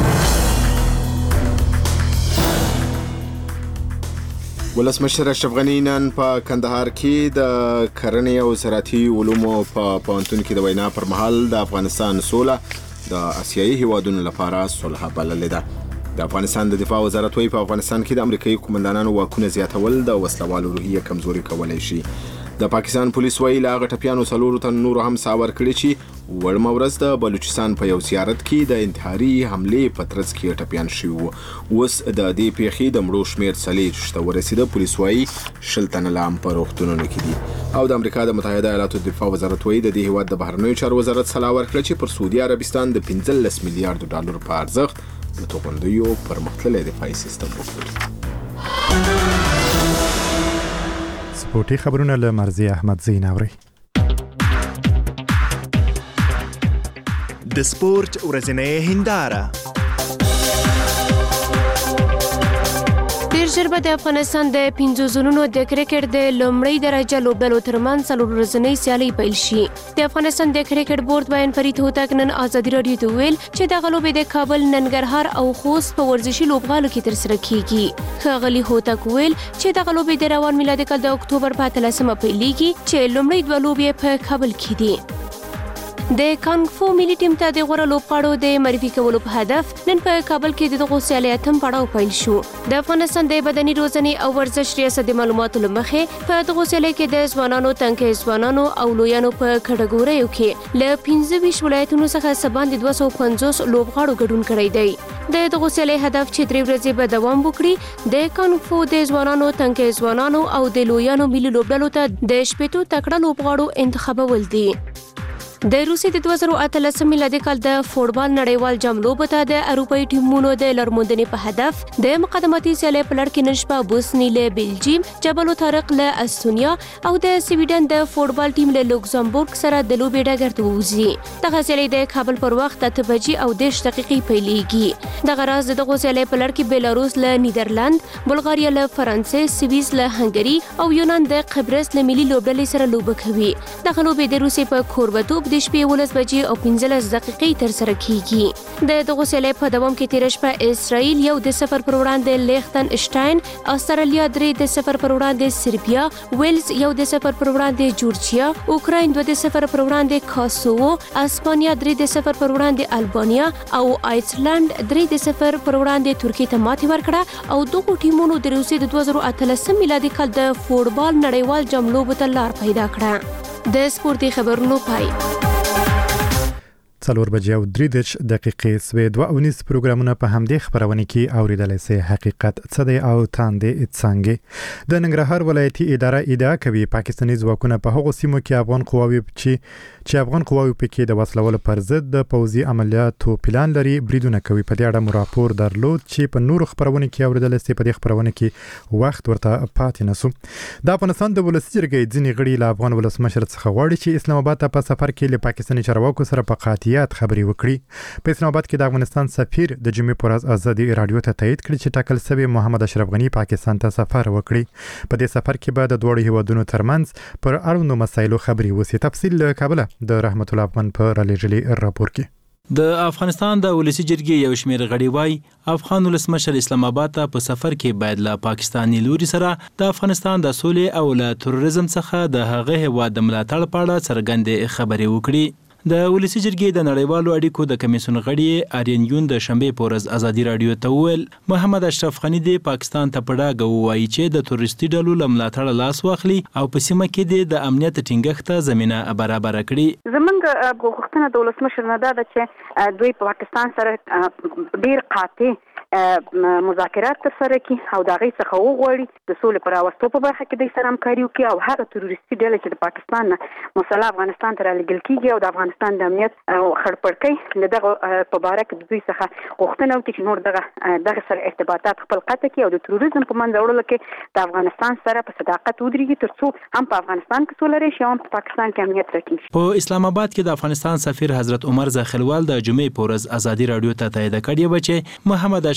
ولسمشر اشرف غنی نن په کندهار کې د کرنې او زراعتي علومو په پوهنتون کې د وینا پر مهال د افغانستان سوله د آسیایي هیوادونو لپاره صلح بللې ده. د افغانستان د دفاع وزارت وايي په افغانستان کې د امریکایي قومندانانو واکونه زیاتول د وسلوالو روحیه کمزوري کولای شي. د پاکستان پولیس وايي لا غټپیانو څلورو تن نور هم ساور کړی چې وړمه ورځ د بلوچستان په یو زیارت کې د انتحاري حملې په ترڅ کې ټپیان شوي وو. اوس د دې پیښې د مړو شمېر څلېرویشت ته ورسېده. پولیس وايي شل تنه لا هم په روغتونونو کې دي. او د امریکا د متحده ایالاتو د دفاع وزارت وايي د دې هیواد د بهرنیو چارو وزارت سلا ورکړه چې پر سعودي عربستان د پنځلس میلیارډ ډالر په ارزښت د توغندیو پرمختللی دفاعي سیستم وکړي. سپورتي خبرونه له مرزي احمد زین اوري. د سپورت ورځنۍ هنداره. ډیر ژر به د افغانستان د پنځو زونونو د کرکټ د لومړۍ درجه لوبډلو ترمنځ څلور ورځنۍ سیالي پیل شي. د افغانستان د کرکټ بورډ بیان فرید هوتک نن ازادي راډیو ته ویل چې دغه لوبې د کابل، ننګرهار او خوست په ورزشي لوبغالو کې ترسره کیږي. ښاغلي هوتک ویل چې دغه لوبې د روان میلادي کال د اکتوبر په اتلسمه پیلېږي چې لومړۍ دوه لوبې په کابل کې دي. د کانګ فو ملي ټیم ته د غوره لوبغاړو د معرفي کولو په هدف نن په کابل کې د دغو سیالۍ اتم پړاو پیل شو. د افغانستان د بدني روزنې او ورزش ریاست د معلوماتو له مخې په دغو سیالۍ کې د ځوانانو، تنکي ځوانانو او لویانو په کټګوریو کې له پنځه ویشت ولایتونو څخه څه باندې دوه سوه پنځوس لوبغاړو ګډون کړی دی. د دغو سیالۍ هدف چې درې ورځې به دوام وکړي د کانګ فو د ځوانانو، تنکي ځوانانو او د لویانو ملي لوبډلو ته د شپېتو تکړه لوبغاړو انتخابول دي. د روسي د دوه زره اتلسم میلادي کال د فوټبال نړیوال جام لوبو ته د اروپایي ټیمونو د لارښوونې په هدف د مقدماتي سیالۍ په لړ کې نن شپه بوسني له بلجیم، جبل طارق له استونیا او د سویډن د فوټبال ټیم له لوکزامبورګ سره د لوبې ډګر ته ووځي. دغه سیالۍ د کابل پر وخت اته بجې او دېرش دقیقې پیلېږي. دغه راز د دغو سیالۍ په لړ کې بیلاروس له نیدرلند، بلغاریا له فرانسې، سویس له هنګري او یونان د قبرس له ملي لوبډلې سره لوبه کوي. دغه لوبې د روسیې په کوربتوب د شپې ولس بجې او پنځلس دقیقې ترسره کیږي. د دغو سیالۍ په دوام کې تېره شپه اسرائیل یو د صفر پر وړاندې لیختنشټاین، استرالیا درې د صفر پر وړاندې سربیا، ویلز یو د صفر پر وړاندې جورجیا، اوکراین دوه د صفر پر وړاندې کاسوو، اسپانیا درې د صفر پر وړاندې البانیا او آیسلند درې د صفر پر وړاندې ترکیې ته ماتې ورکړه. او دغو ټیمونو د روسیې د دوه زره اتلسم میلادي کال د فوټبال نړیوال جام لوبو ته لار پیدا کړه. د سپورتي خبرونو پای. څلور بجې او درې دېرش دقیقې سوې. دوه اونیز پروګرامونه په همدې خپرونې کې اوریدلی سئ. حقیقت څه دی او تاندې څانګې. د ننګرهار ولایتي اداره ادعا کوي پاکستاني ځواکونه په هغو سیمو کې افغان قواوې چې چې افغان قواوې پکې د وسلولو پر ضد د پوځي عملیاتو پلان لري بریدونه کوي. په دې اړه مو راپور درلود چې په نورو خپرونو کې اوریدلی سئ. په دې خپرونه کې وخت ورته پاتې نسو. د افغانستان د ولسي جرګې ځینې غړي له افغان ولسمشر څخه غواړي چې اسلام آباد ته په سفر کې له پاکستاني چارواکو سره په قاطعیت خبرې وکړي. په اسلام آباد کې د افغانستان سفیر د جمعې پر ورځ ازادي راډیو ته تایید کړی چې ټاکل شوی محمد اشرف غنی پاکستان ته سفر وکړي. په دې سفر کې به د دوړو هیوادونو ترمنځ پر اړوندو مسایلو خبرې وشي. تفصیل له کابل د رحمت الله افغان په رالیږلي راپور کې. د افغانستان د ولسی جرګې یو شمېر غړي وای افغان ولسمشر اسلام آباد ته په سفر کې باید له پاکستاني لوري سره د افغانستان د سولې او له تروریزم څخه د هغه هیواد د ملاتړ په اړه څرګندې خبرې وکړي. د ولسی جرګې د نړیوالو اړیکو د کمیسیون غړي آرین یون د شنبې په ورځ ازادي راډیو ته وویل محمد اشرف غنی د پاکستان ته په ډاګه ووایي چې د تروریستي ډلو له ملاتړه لاس واخلي او په سیمه کې د امنیت ټینګښت ته زمینه برابر کړي. زمونږ غوښتنه د ولسمشر نه ده چې دوی په پاکستان سره ډیر قاطع مذاکرات ترسره کړي او د هغې څخه وغواړي د سولې په راوستو په برخه کې دوی سره همکاري وکړي او هغه تروریستي ډلې چې د پاکستان نه مسله افغانستان ته رالېږل کېږي او د افغانستان د امنیت خړپړکۍ له دغه په باره کې د دوی څخه غوښتنه وکړي چې نور دغه دغه سره ارتباطات خپل قطع کړي او د تروریزم په منځه وړلو کې د افغانستان سره په صداقت ودرېږي تر څو هم په افغانستان کې سوله راشي او هم په پاکستان کې امنیت راټینګ شي. په اسلام آباد کې د افغانستان سفیر حضرت عمر زاخیلوال د جمعې په ورځ ازادي راډیو ته تایید کړی و چې محمد اشرف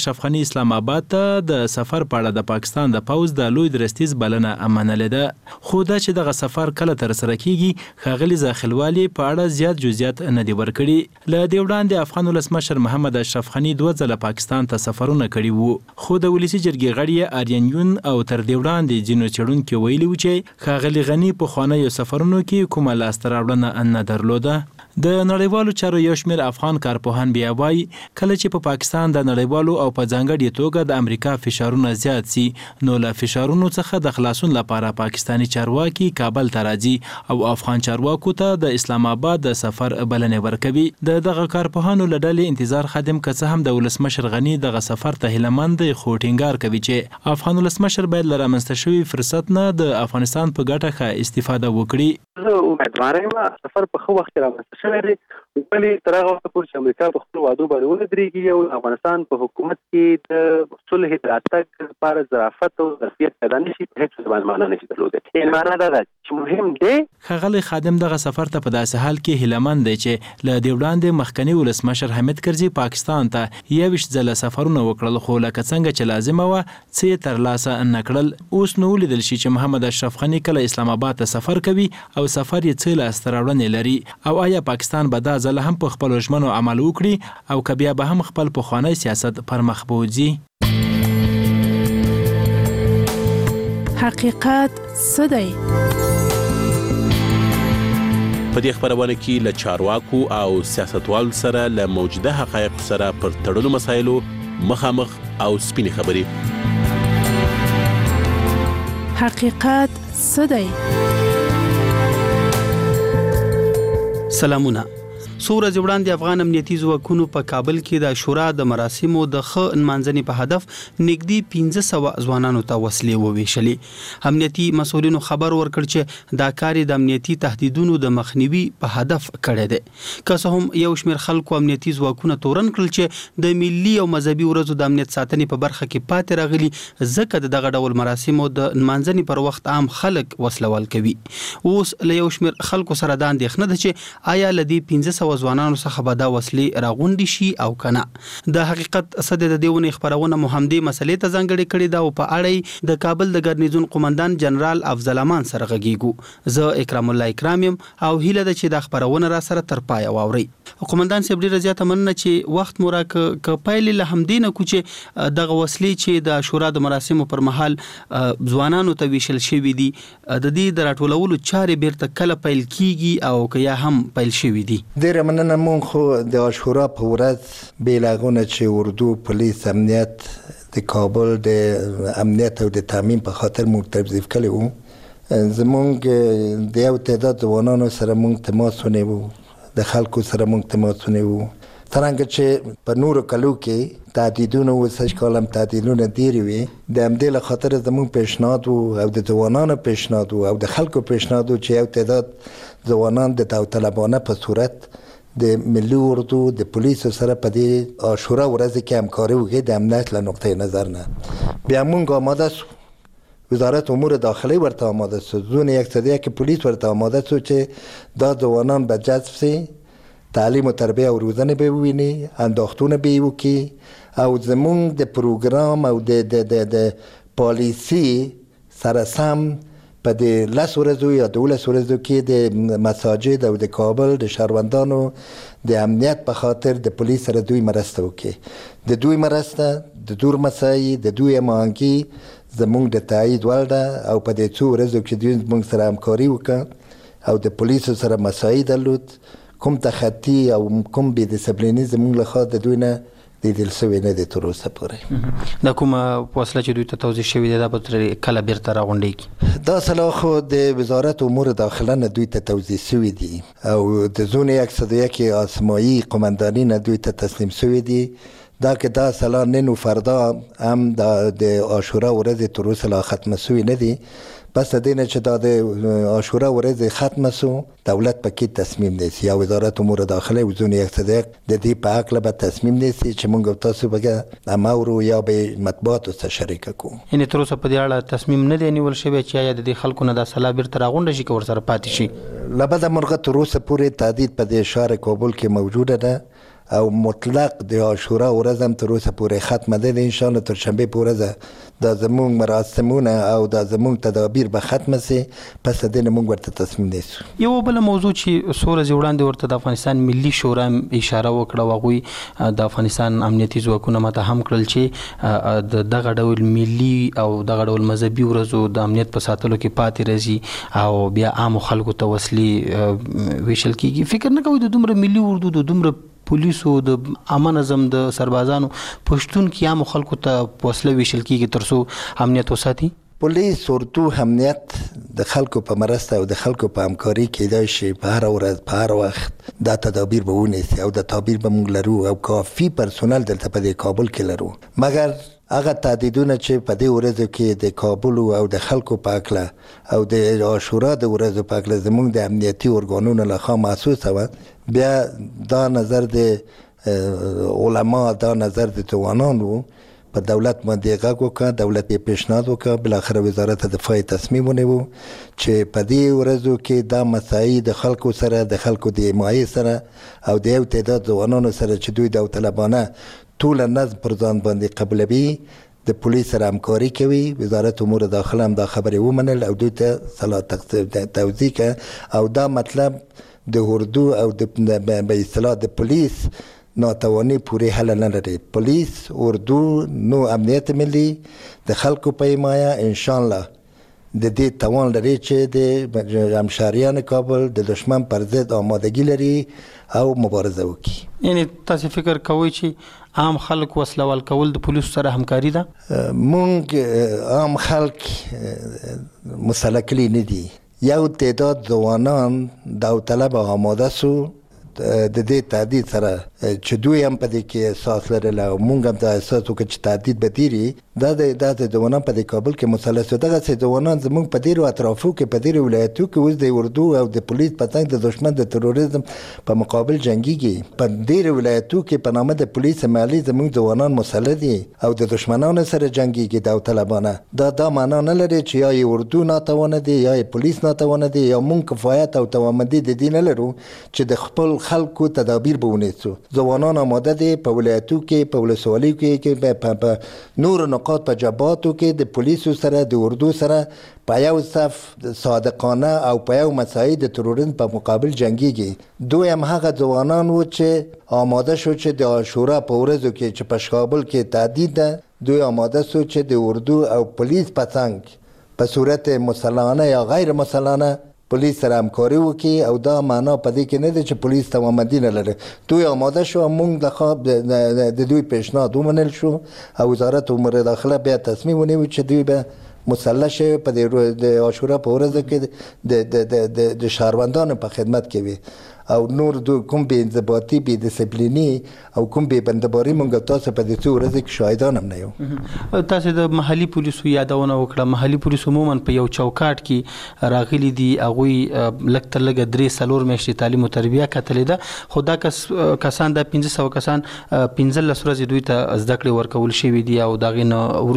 اشرف غنی اسلام آباد ته د سفر په اړه د پاکستان د پوز د لوی درستیز بلنه امانلې ده، خو دا چې دغه سفر کله تر سره کیږي ښاغلي زاخلوالي په اړه زیات جزئیات نه دي ورکړي. له دې وړاندې افغان ولسمشر محمد اشرف غنی دوه ځله پاکستان ته سفرونه کړي وو، خو د ولسی جرګې غړي آریان یون او تر دې وړاندې ځینو څېړونکو ویلي و چې ښاغلي غني په خوانیو سفرونو کې کومه لاسته راوړنه نه درلوده. د نړیوالو چارو یو شمېر افغان کارپوهان بیا وایي کله چې په پاکستان د نړیوالو او په ځانګړې توګه د امریکا فشارونه زیات سي نو له فشارونو څخه د خلاصون لپاره پاکستانی چارواکي کابل ته راځي او افغان چارواکو ته د اسلام آباد د سفر بلنې ورکوي. د دغه کارپوهانو له ډلې انتظار خادم که څه هم د ولسمشر غني دغه سفر ته هیلهمند دی، خو ټینګار کوي چې افغان ولسمشر باید له رامنځته شوي فرصت نه د افغانستان په ګټه ښه استفاده وکړي. زه امیدواره یم سفر په ښه وخت کې رامنځته شوی دی، ولې تر هغه وخته پورې چې امریکا په خپلو وعدو باندې ونه درېږي او افغانستان په حکومت کې د صلح د راتګ لپاره ظرافت او ظرفیت پیدا نه شي، هېڅ څه باندې معنا نه شي درلودی. یعنې معنا دا ده چې مهم دی. ښاغلی خادم دغه سفر ته په داسې حال کې هیلهمند دی چې له دې وړاندې مخکني ولسمشر حامد کرزي پاکستان ته یوویشت ځله سفرونه وکړل، خو لکه څنګه چې لازمه وه څه یې ترلاسه نه کړل. اوس نو ولیدل شي چې محمد اشرف غني کله اسلام آباد ته سفر کوي او سفر یې څه لاسته راوړنې لري، او آیا پاکستان به دا ځله هم په خپلو ژمنو عمل وکړي او که بیا به هم خپل پخوانی سیاست پر مخ بوځي. حقیقت څه دی؟ په دې خبرونه کې له چارواکو او سیاستوالو سره له موجوده حقایقو سره پر تړلو مسایلو مخامخ او سپینې خبرې. حقیقت څه دی؟ سلامونه. څو ورځې وړاندې افغان امنیتي ځواکونو په کابل کې د شورا د مراسمو د ښه نمانځنې په هدف نږدې پنځه سوه ځوانانو ته وسلې وویشلې. امنیتي مسؤلینو خبر ورکړ چې دا کار د امنیتي تهدیدونو د مخنیوي په هدف کړی دی. که څه هم یو شمېر خلکو امنیتي ځواکونه تورن کړل چې د ملي او مذهبي ورځو د امنیت ساتنې په برخه کې پاتې راغلي، ځکه د دغه ډول مراسمو د نمانځنې پر وخت عام خلک وسلوال کوي. اوس له یو شمېر خلکو سره دا اندېښنه ده چې آیا له دې پنځه سوه ځوانانو څخه به دا وسلې راغونډې شي او که نه. د حقیقت څه د دې ونې خپرونه مو همدې مسلې ته ځانګړې کړې ده او په اړه د کابل د ګرنیزون قومندان جنرال افضل امان سره غږیږو. زه اکرام الله اکرام یم او هیله ده چې دا خپرونه را سره تر پایه واورئ. قومندان صاحب ډېره زیاته مننه چې وخت مو راکړ. که پایلې له همدې نه کوو چې دغه وسلې چې د شورا د مراسمو پر مهال ځوانانو ته ویشل شوي دي، د دې د راټولولو چارې بیرته کله پیل کیږي او که یا هم پیل شوي دي؟ ډېره مننه. مونږ خو د عاشورا په ورځ بې له هغه نه چې اردو پولیس امنیت د کابل د امنیت او د تامین په خاطر مونږ توظیف کړی وو. زمونږ د یو تعداد ځوانانو سره مونږ تماس ونیو، د خلکو سره مونږ تماس ونیو، څرنګه چې په نورو کلو کې تهدیدونه و سږ کال هم تهدیدونه ډېرې وي. د همدې له خاطره زمونږ پیشنهاد و او د ځوانانو پیشنهاد و او د خلکو پیشنهاد و چې یو تعداد ځوانان د داوطلبانه په صورت د ملي اردو د پولیسو سره په دې عاشورا ورځ کې همکاري وکړي د امنیت له نقطې نظر نه. بیا مونږ آماده سو، وزارت امور داخلی ورته آماده سو، زون یک صدیه که پولیس ورته آماده سو چې دا ځوانان به جذب سي، تعلیم و تربیه او روزنه به وویني، انداختونه به یې وکړي او زمونږ د پروګرام او د د د د پالیسي سره سم په د لس ورځو یا دولس ورځو کې د مساجد او د کابل د شهروندانو د امنیت په خاطر د پولیس سره دوی مرسته وکړي. د دوی مرسته، د دور مسایي، د دوی هماهنګي زمونږ د تایید وړ ده او په دې څو ورځو کې دوی زمونږ سره همکاري وکړه او د پولیسو سره مسایي درلود. کوم تخطي او کوم بې ډسپلیني زمونږ له خوا د دوی نه لیدل شوی نه دی تر اوسه پورې. دا کومه وسله چې دوی ته توضیح شوې ده دا به کله بیرته راغونډېږي؟ دا سلاح خو د وزارت امور داخله نه دوی ته توضیح شوي دي او د زون یک صد و یک آسمایی قماندانی نه دوی ته تسلیم شوي دي. دا که دا سلاح نن و فردا هم د عاشورا ورځ تر اوسه لا ختمه شوي نه دي. پس د دې نه چې دا د عاشورا ورځ ختمه شو دولت پکې تصمیم نیسي یا وزارت امور داخله و زون یک صد و یک د دې په هکله به تصمیم نیسي چې موږ او تاسو به اماورو یا به مطبوعاتو سره شریکه کوو. یعنې تر اوسه په دې اړه تصمیم نه دی نیول شوی چې آیا د دې خلکو نه دا سلاح بیرته راغونډه شي که ورسره پاتې شي؟ له بده مرغه تر اوسه پورې تهدید په دې ښار کابل کې موجوده ده او مطلق د عاشورا ورځ هم تر اوسه پورې ختمه ده. ان شاء الله تر شنبه په ورځ دا زموږ مراسمونه او دا زموږ تدابیر به ختمه سي، پس د دې موږ ورته تصمیم نیسو. یو بل موضوع چې څو ورځې وړاندې ورته د افغانستان ملي شورا اشاره وکړه، هغوی د افغانستان امنیتي ځواکونه متهم کړل چې د دغه ډول ملي او دغه ډول مذهبي ورځو د امنیت په ساتلو کې پاتې راځي او بیا عامو خلکو ته وسلې ویشل کیږي. فکر نه کوئ د دومره ملي اردو د دومره پولیسو د عامه نظم د سربازانو پښتون کې عامو خلکو ته وسله ویشل کیږي تر څو امنیت وساتي؟ پولیس اردو امنیت د خلکو په مرسته او د خلکو په همکاري کېدای شي په هر ورځ په هر وخت دا تدابیر به ونیسي او د تدابیر به موږ لرو او کافي پرسونل دلته په کابل کې لرو. مګر هغه تهدیدونه چې په دې ورځو کې د کابل او د خلکو په اکله او د عاشورا د ورځو په اکله زموږ د امنیتي ارګانونو لخوا محسوسه وه، بیا دا نظر د علما، دا نظر د ځوانانو په دولت باندې غږ وکړه، دولت یې پیشنهاد وکړه، بالاخره وزارت دفاع تصمیم ونیو چې په دې ورځو کې دا مسایل د خلکو سره د خلکو د حمایې سره او د یو تعداد ځوانانو سره چې دوی داوطلبانه ټول نظم پر ځان باندې قبلوي، د پولیس سره همکاري کوي. وزارت امور داخله هم دا خبرې ومنل او دوی ته صلاح توضیح کړه او دا مطلب د اردو او د به اصطلاح د پولیس ناتوانی پوری حل نه لري. پولیس اردو نو امنیت ملي د خلکو په حمایه ان شاء الله د دې توان لري چې د همشهریان کابل د دشمن پر ضد آمادگی لري او مبارزه وکړي. یعنی تاسو فکر کوئ چې عام خلک وسله وال کول د پولیسو سره همکاري ده؟ مونږ عام خلک مسلح کړي نه دي. یو تعداد ځوانان داوطلب آماده سو د دې تهدید سره چې دوی هم په دې کې احساس لرل او موږ هم دا احساس وکړو چې تهدید به ډېر وي. دا د دا د ځوانان په کابل کې مسلح شو. دغسې ځوانان زموږ په ډېرو اطرافو کې په ډېرو ولایتو کې اوس د اردو او د پولیس په څنګ د دښمن د تروریزم په مقابل جنګیږي. په ډېرو ولایتو کې په نامه د پولیس مالي زموږ ځوانان مسلح دي او د دښمنانو سره جنګیږي داوطلبانه. دا دا معنا نه لري چې یا یې اردو ناتوانه دي یا یې پولیس ناتوانه دي یا موږ کفایت او توانمندي د دې نه لرو چې د خپل خلکو تدابیر به ونیسو. ځوانان آماده دي په ولایتو کې، په ولسوالیو کې، په نورو نقاط په جبهاتو کې د پولیسو سره د اردو سره په یو صف صادقانه او په یو مسایل د تروریزم په مقابل جنګیږي. دوی هم هغه ځوانان وو چې آماده شو چې د عاشورا په ورځو کې چې په کابل کې تهدید ده، دوی آماده شو چې د اردو او پولیس په څنګ په صورت مسلحانه یا غیر مسلحانه پولیس سره همکاري وکړي او دا معنا په دې کې نه ده چې پولیس توانمندي نه لري. دوی آماده شو، موږ د خواب د دوی پیشنهاد ومنل شو او وزارت امور داخله بیا تصمیم ونیو چې دوی به مسلح شي په د عاشورا په ورځ کې د د شهروندانو په خدمت کې وي او نور دو کوم بې انضباطي بې ډسپلیني او کوم بې بندباري موږ تاسو په دې څو ورځو کې شاهدان هم نه یو. تاسو د محلي پولیسو یادونه وکړه. محلي پولیس عموما په یو چوکاټ کې راغلي دي، هغوی لږ تر لږه درې څلور میاشتې تعلیم او تربیه کتلې ده، خو دا کس کسان دا پنځه سوه کسان پنځلس ورځې دوی ته زده کړې ورکول شوي دي او د هغې نه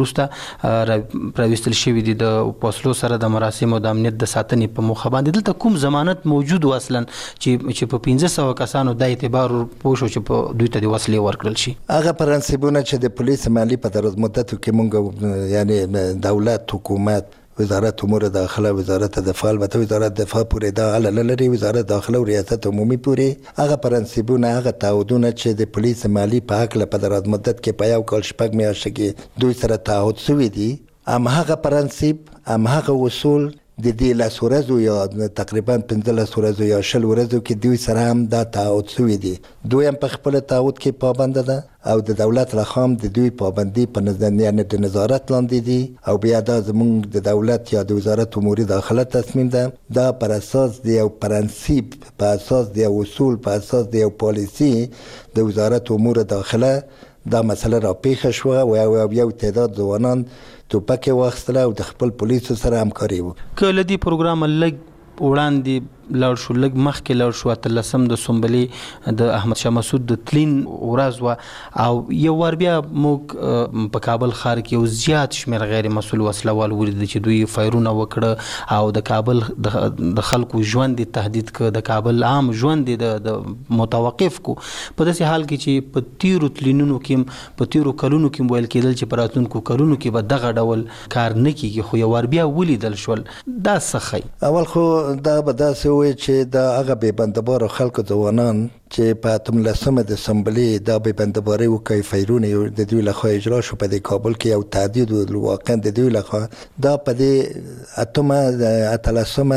وروسته راویستل شوي دي د فاصلو سره د مراسمو د امنیت د ساتنې په موخه باندې. دلته کوم ضمانت موجود و اصلا چې چې په پنځه سوه کسانو دا اعتبار پوه شو چې په دوی ته د وسلې ورکړل شي؟ هغه پرنسیبونه چې د پولیس مالي په دراز مدتو کې مونږ یعنی دولت، حکومت، وزارت امور داخله، وزارت دفاع، البته وزارت دفاع پورې دا اله نه لري، وزارت داخله او ریاست عمومي پورې هغه پرنسیبونه، هغه تعهدونه چې د پولیس مالي په حق په دراز مدت کې په یو کال شپږ میاشتې کې دوی سره تعهد شوي دي، هم هغه پرنسیب، هم هغه اصول د دې لس ورځو یا تقریبا پنځلس ورځو یا شل ورځو کې دوی سره هم دا تعهد شوي دي. دوی هم په خپل تعهد کې پابنده ده او د دولت لخوا هم د دوی پابندي په نظر یعنې د نظارت لاندې دي او بیا دا زموږ د دولت یا د وزارت امور داخله تصمیم ده. دا پر اساس د یو پرنسیب، په اساس د یو اصول، په اساس د یو پالیسي د وزارت امور داخله دا مسله را پیښه شوه او یو تعداد ځوانان توپک واخیستله او د خپل پولیسو سره همکاري وکړه. که له دې پروګرامه لږ وړاندې لاړ شو لږ مخکې لاړ شو اتلسم د سنبلې د احمد شاه مسعود د تلین ورځ وه او یو وار بیا موږ په کابل ښار کې یو زیات شمېر غیر مسؤل وسلوال ولیدل چې دوی فایرونه وکړه او د کابل د خلکو ژوند یې تهدید کړ، د کابل عام ژوند یې د متوقف کو. په داسې حال کې چې په تیرو تلینونو کې په تیرو کلونو کې ویل کېدل چې په راتلونکو کلونو کې به دغه ډول کار نه کیږي، خو یو وار بیا ولیدل شول. دا څه ښیي؟ اول خو دا به داسې وایي چې دا هغه بې بندبارو خلکو ځوانان چې په اتلسمه د سنبلې دا بې بندباري وکړي، فایرونه د دوی لخوا اجرا شو په دې کابل کې، یو تهدید واقعا د دوی لخوا. دا په دې اتمه اتلسمه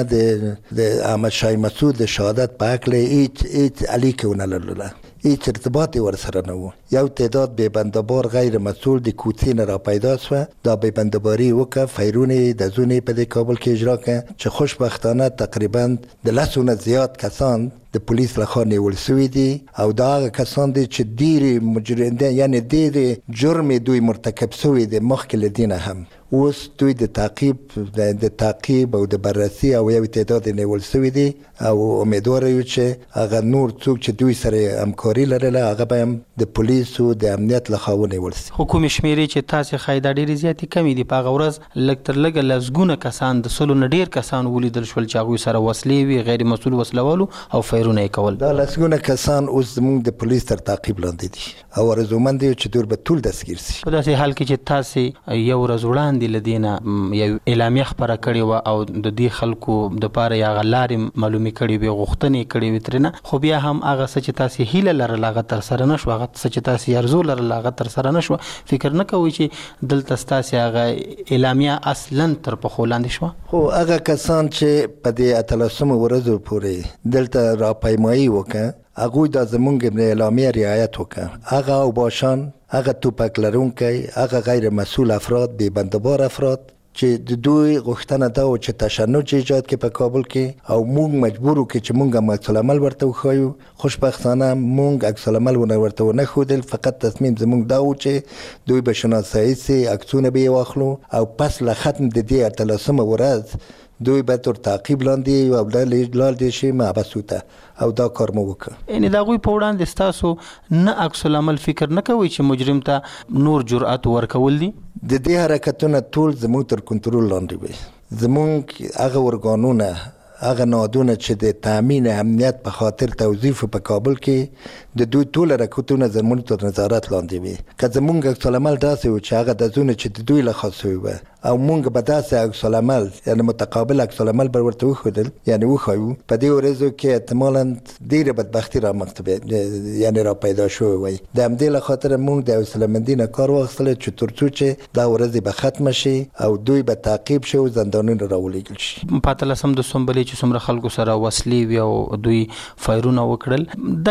د احمد شاه مسعود د شهادت په هکله هیڅ هیڅ اړیکه ونه لرله، هیڅ ارتباط یې ورسره نه و. یو تعداد بې بندبار غیر مسؤل د کوڅې نه را پیدا شوه، دا بې بندباري وکړه، فایرونه د زونې په دې کابل کې اجرا کړه چې خوشبختانه تقریبا د لسو نه زیات کسان د پولیس لخوا نیول شوي دي او دا هغه کسان دي چې ډېرې مجرم دي، یعنې ډېرې جرم دوی مرتکب شوي دي مخکې له دې نه هم. اوس دوی د تعقیب د تعقیب او د بررسي او یو تعداد نیول شوي دي او امیدواره یو چې هغه نور څوک چې دوی سره همکاري لرله هغه به هم د پولیسو د امنیت لخوا ونیول شي. خو کومې شمېرې چې تاسې ښایي دا ډېرې زیاتې کمې دي. په هغه ورځ لږ تر لږه لسګونه کسان د سلو نه ډېر کسان ولیدل شول چې هغوی سره وسلې وي، غیر مسؤل وسلوالو او فایرونه یې کول. دا لسګونه کسان اوس زموږ د پولیس تر تعقیب لاندې دي او ارزومند دي چې دوی به ټول دستګیر شي. په داسې حال کې چې تاسې یو ورځ وړاندې له دې نه یو اعلامیه خپره کړې وه او د دې خلکو دپاره یې هغه لارې معلومې کړې وې، غوښتنې کړې وې ترېنه، خو بیا هم هغه څه چې تاسې هیله لرله هغه ترسره نه شوه، هغه څه چې تاسې ارزو لرله هغه ترسره نه شوه. فکر نه کوئ چې دلته ستاسې هغه اعلامیه اصلا تر پښو لاندې شوه؟ خو هغه کسان چې په دې اتلسمو ورځو پورې دلته راپیمایي وکړه هغوی دا زمونږ اعلامیه رعایت وکړه، هغه اوباشان، هغه توپک لرونکی، هغه غیر مسؤل افراد، بې بندبار افراد چې د دوی غوښتنه دا و چې تشنج ایجاد کړي په کابل کې او موږ مجبور وکړو چې موږ هم عکس العمل ورته وښایو. خوشبختانه موږ عکس العمل ورته ونه ښودل، فقط تصمیم زموږ دا و چې دوی به شناسایي سي، عکسونه به یې واخلو او پس له ختم د دې اتلسمه ورځ دوی به تر تعقیب لاندې او لاندې شي محبسو ته او دا کار مو وکړ. یعنې د هغوی په وړاندې ستاسو نه عکس العمل فکر نه کوئ چې مجرم ته نور جرأت ورکول دي؟ د دې حرکتونه ټول زموږ تر کنټرول لاندې وي. زموږ هغه ارګانونه، هغه نهادونه چې د تامین امنیت په خاطر توظیف په کابل کې د دوی ټول حرکتونه زموږ تر نظارت لاندې وي. که زموږ عکس العمل داسې و چې هغه د زونه چې د دوی له خوا سوی وه او موږ به داسې عکس العمل یعنې متقابل عکس العمل به ورته وښودل، یعنې وښایو، په دې ورځو کې احتمالا ډېره بدبختي رامنځته یعنې را پیدا شوې وای. د همدې له خاطره موږ د حوصله‌مندي نه کار واخیستلی چې تر څو چې دا ورځې به ختمه شي او دوی به تعقیب شي او زندانونو راولېږل شي. په اتلسم د سنبلې چې څومره خلکو سره وسلې وي او دوی فایرونه وکړل،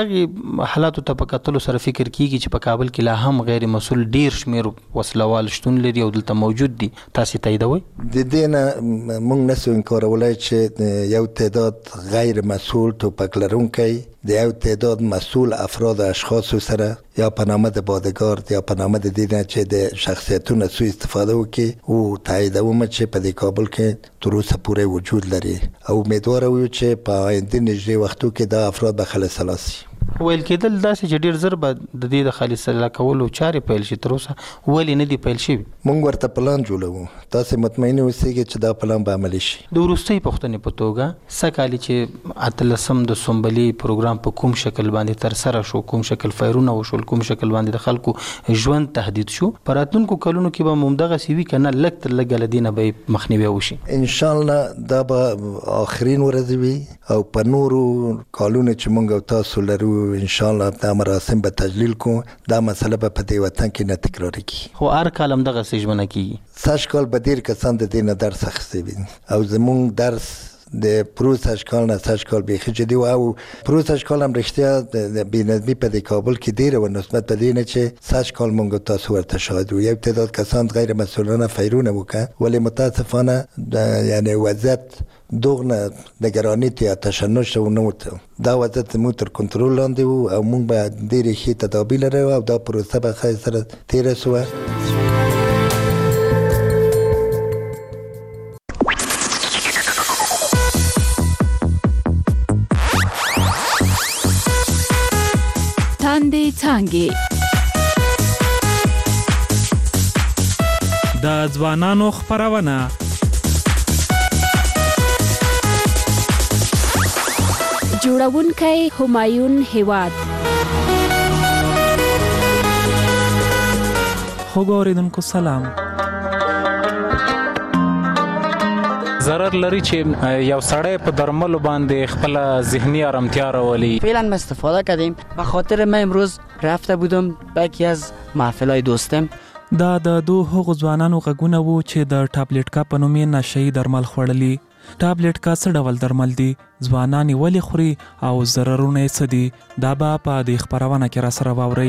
دغې حالاتو ته په کتلو سره فکر کیږي چې په کابل کې لا هم غیر مسؤل ډېر شمېر وسلوال شتون لري او دلته موجود دي. تاسې تاییدوئ؟ د دې نه موږ نسو انکارولای چې یو تعداد غیر مسؤل توپک لرونکی د یو تعداد مسؤل افراد اشخاصو سره یا په نامه د بادګارد یا په نامه د دې نه چې د شخصیتونو سوء استفاده وکړي او تاییدوم چې په دې کابل کې تر اوسه پورې وجود لري او امیدواره یو چې په آینده نږدې وختو کې دا افراد به خلاص شي. ویل کېدل داسې چې ډېر زر به د دې د خالص الله کولو چارې پیل شي، تر اوسه ولې نه دي پیل شوي؟ موږ ورته پلان جوړوو، تاسې مطمئن اوسئ چې دا پلان به عملي شي. د وروستۍ پوښتنې په توګه سږکال چې اتلسم د سنبلې پروګرام په کوم شکل باندې ترسره شو، کوم شکل فایرونه وشول، کوم شکل باندې د خلکو ژوند تهدید شو، په راتلونکو کلونو کې به همدغسې وي که نه لږ تر لږه له دې نه به یې مخنیوی وشي؟ انشاءالله دا به آخرین ورځې وي او په نورو کالونو چې موږ او تاسو لرو انشاءالله دا مراسم به تجلیل کو، دا مسله به په دې وطن کې نه تکراریږي. خو هر کال همدغسې ژمنه کیږي. سږ کال به ډېر کسان د دې نه درس اخیستی وي او زموږ درس د پروسږ کال نه سږ کال بیخي جدي و او پروسږ کال هم رښتیا د بېنظمي په دې کابل کې ډېره وه نسبت په دې نه چې سږ کال موږ تاسو ورته شاهد وو. یو تعداد کسان غیر مسؤلانه فایرونه وکړه ولې متاسفانه یعنې وضعیت دغه نگرانی ته تشنج شو نه وته. دا وضعیت زموږ تر کنټرول لاندې وو او موږ به ډېرې ښې تدابیر لرو او دا پروسه به ښه سره تېره شوه. لاندې څانګې. د ځوانانو خپرونه. جوړونکی همایون هیواد. خوږ اوریدونکو سلام. ضرر لري چې یو سړی په درملو باندې خپل ذهنی آرامتیا راولي. فعلا من استفاده کردیم. به خاطر من امروز رفته بودم به یکی از محفلای دوستم. دا د دوه هغو ځوانانو غږونه وو چې د ټابلیټکا په نوم یې نشهیي درمل خوړلي. ټابلیټکا څه ډول درمل دي؟ ځوانان یې ولې خوري او ضررونه یې څه دي؟ دا به په دې خپرونه کې راسره واورئ.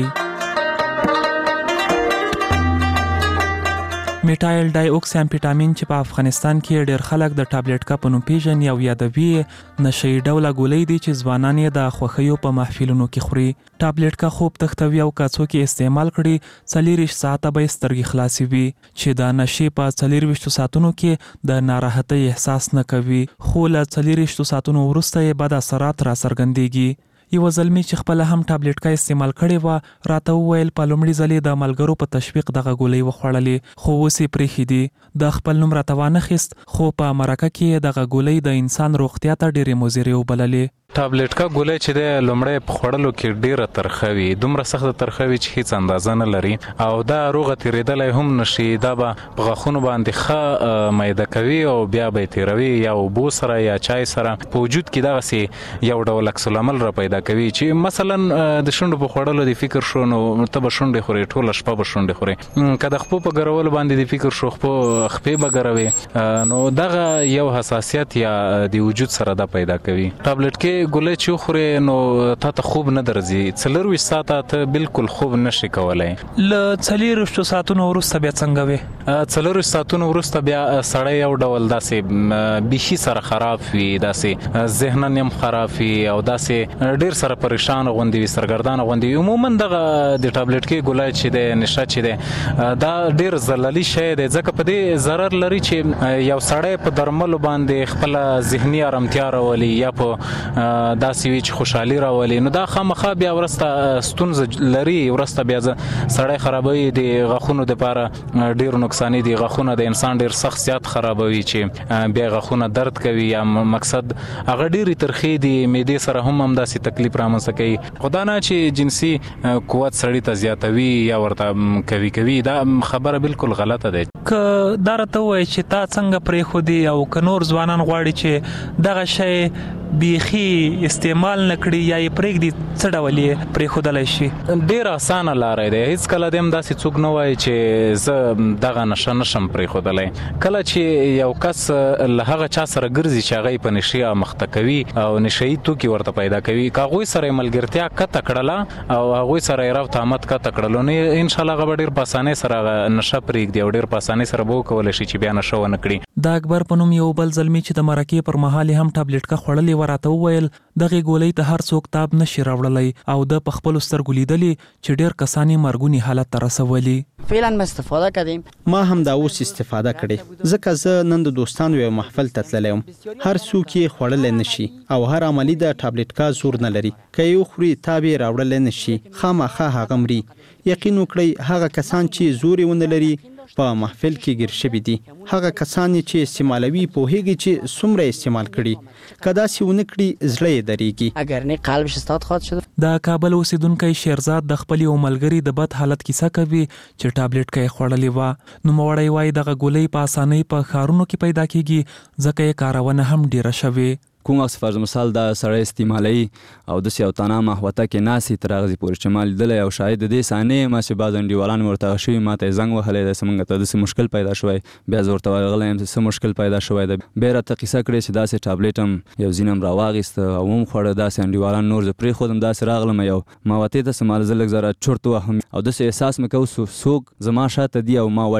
میټایل ډای اوکس امفیټامین چې په افغانستان کې ډېر خلک د ټابلیټکا په نوم پیژني او یادوي، نشهیي ډوله ګولۍ دي چې ځوانان یې د خوښیو په محفلونو کې خوري. ټابلیټکا خوب تښتوي او که څوک یې استعمال کړي څلېرویشت ساعته به یې سترګې خلاصې وي چې د نشې په څلېرویشتو ساعتونو کې د ناراحتۍ احساس نه کوي، خو له څلېرویشتو ساعتونو وروسته یې بد اثرات راڅرګندېږي. یو زلمی چې خپل هم ټابلیټکا استعمال کړي و راته وویل په لومړي ځلې د ملګرو په تشویق دغه ګولۍ وخوړلې، خو اوس یې پرېښې دي. د خپل نوم راته وانخیست، خو په مرکه کې دغه ګولۍ د انسان روغتیا ته ډېرې مضرې وبللې. ټابلیټکا ګولۍ چې د لومړی په خوړلو کې ډیره ترخه وي، دومره سخته ترخه وي چې هیڅ اندازه نه لري او دا روغه تیریدلی هم نشي. دا به په غاښونو باندې ښه میده کوي او بیا به یې تیروي یا اوبو سره یا چای سره. په وجود کې دغسې یو ډول عکس العمل را پیدا کوي چې مثلا د شونډو په خوړلو د فکر شو نو ته به شونډې خورې، ټوله شپه به شونډې خورې. که د خپو په ګرولو باندې د فکر شو خپو خپې به ګروې، نو دغه یو حساسیت یا د وجود سره دا پیدا کوي. ټابلیټکې ګولۍ چې وخورې نو تا ته خوب نه درځي، څلېرویشت ساعته ته بالکل خوب نشي کولی. له څلېرویشتو ساعتونو وروسته بیا څنګه وې؟ څلېرویشت ساعتونو وروسته بیا سړی یو ډول داسې بیخي سره خراب وي، داسې ذهناً هم خراب وي او داسې ډېر سره پریشان غوندې وي، سرګردانه غوندې وي. عموما دغه د ټابلیټکې ګولۍ چې دی، نشه چې دی، دا ډېر ضرري شی دی ځکه په دې ضرر لري چې یو سړی په درملو باندې خپله ذهني آرامتیا راولي یا په داسې وي چې خوشحالي راولي، نو دا خامخا بیا ورسته ستونزه لري، ورسته بیا سړی خرابوي. د غاښونو دپاره ډېر نقصاني دي، غاښونه د انسان ډېر سخت زیات خرابوي چې بیا غاښونه درد کوي یا مقصد هغه ډېرې ترخې دي، معدې سره هم همداسې تکلیف رامنځته کوي. خو دا نه چې جنسي قوت سړي ته زیاتوي یا ورته کوي کوي دا خبره بالکل غلطه ده. که دا راته ووایي چې تا څنګه پرېښودي او که نور ځوانان غواړي چې دغه شی بیخي استعمال نه کړي یا یې پرېږدي، څه ډول یې پرېښودلی شي؟ ډېره اسانه لاره دی. هېڅ کله دې هم داسې څوک نه وایي چې زه دغه نشه نشم پرېښودلی. کله چې یو کس له هغه چا سره ګرځي چې هغه یې په نشې امخته کوي او نشهیي توکي ورته پیدا کوي، که هغوی سره یې ملګرتیا کته کړله او هغوی سره یې ربط آمد کته کړلو، نو انشاءالله هغه به ډېر په اسانۍ سره هغه نشه پرېږدي او ډېر په اسانۍ سره به وکولی شي چې بیا نشه ونه کړي. د اکبر په نوم یو بل زلمي چې د مرکې پر مهال هم ټابلیټکا خوړلې و راته وویل دغې ګولۍ ته هر څوک تاب نشي راوړلی او د په خپلو سترګو لیدلي چې ډېر کسان یې مرګوني حالت ته رسولي. فعلا ما استفاده کردیم. ما هم دا اوس استفاده کړې ځکه زه نن د دوستانو یو محفل ته تللی وم. هر څوک یې خوړلی نشي او هر عملي د ټابلیټکا زور نه لري، که یې وخوري تاب یې راوړلی نشي، خامخا هغه مري. یقین وکړئ هغه کسان چې زور یې ونه لري په محفل کې ګیر شوي دي. هغه کسان چې استعمالوي پوهیږي چې څومره استعمال کړي، که داسې ونه کړي زړه یې درېږي. اگر نه قلبش استاد خواهد شد. د کابل اوسیدونکی شیرزاد د خپل یو ملګري د بد حالت کیسه کوي چې ټابلیټکا یې خوړلې وه. نوموړی وایي دغه ګولۍ په اسانۍ په ښارونو کې پیدا کیږي ځکه یې کارونه هم ډیره شوې. کوم اوس فرض مثال دا سړی استعمالوي او داسې یو تنها محوطه کې ناستې تر هغه ځای پورې چې ما لیدلی او شاید د دې صحنې ما چې بعض انډیوالان مې ورته شوي، ما ته یې زنګ وهلی دی، موږ ته داسې مشکل پیدا شوی. بیا زه ورته ورغلی یم چې څه مشکل پیدا شوی دی. بیا یې راته قیصه کړې چې داسې ټابلیټ هم یو ځینې هم راواخېسته او هم خوړه. داسې انډیوالان نور زه پرېښودم، داسې راغلم یو محوطې ته سمال زه لږ زره چرت وهم او داسې احساس مې کوو څوک زما شاته دي او ما وژني.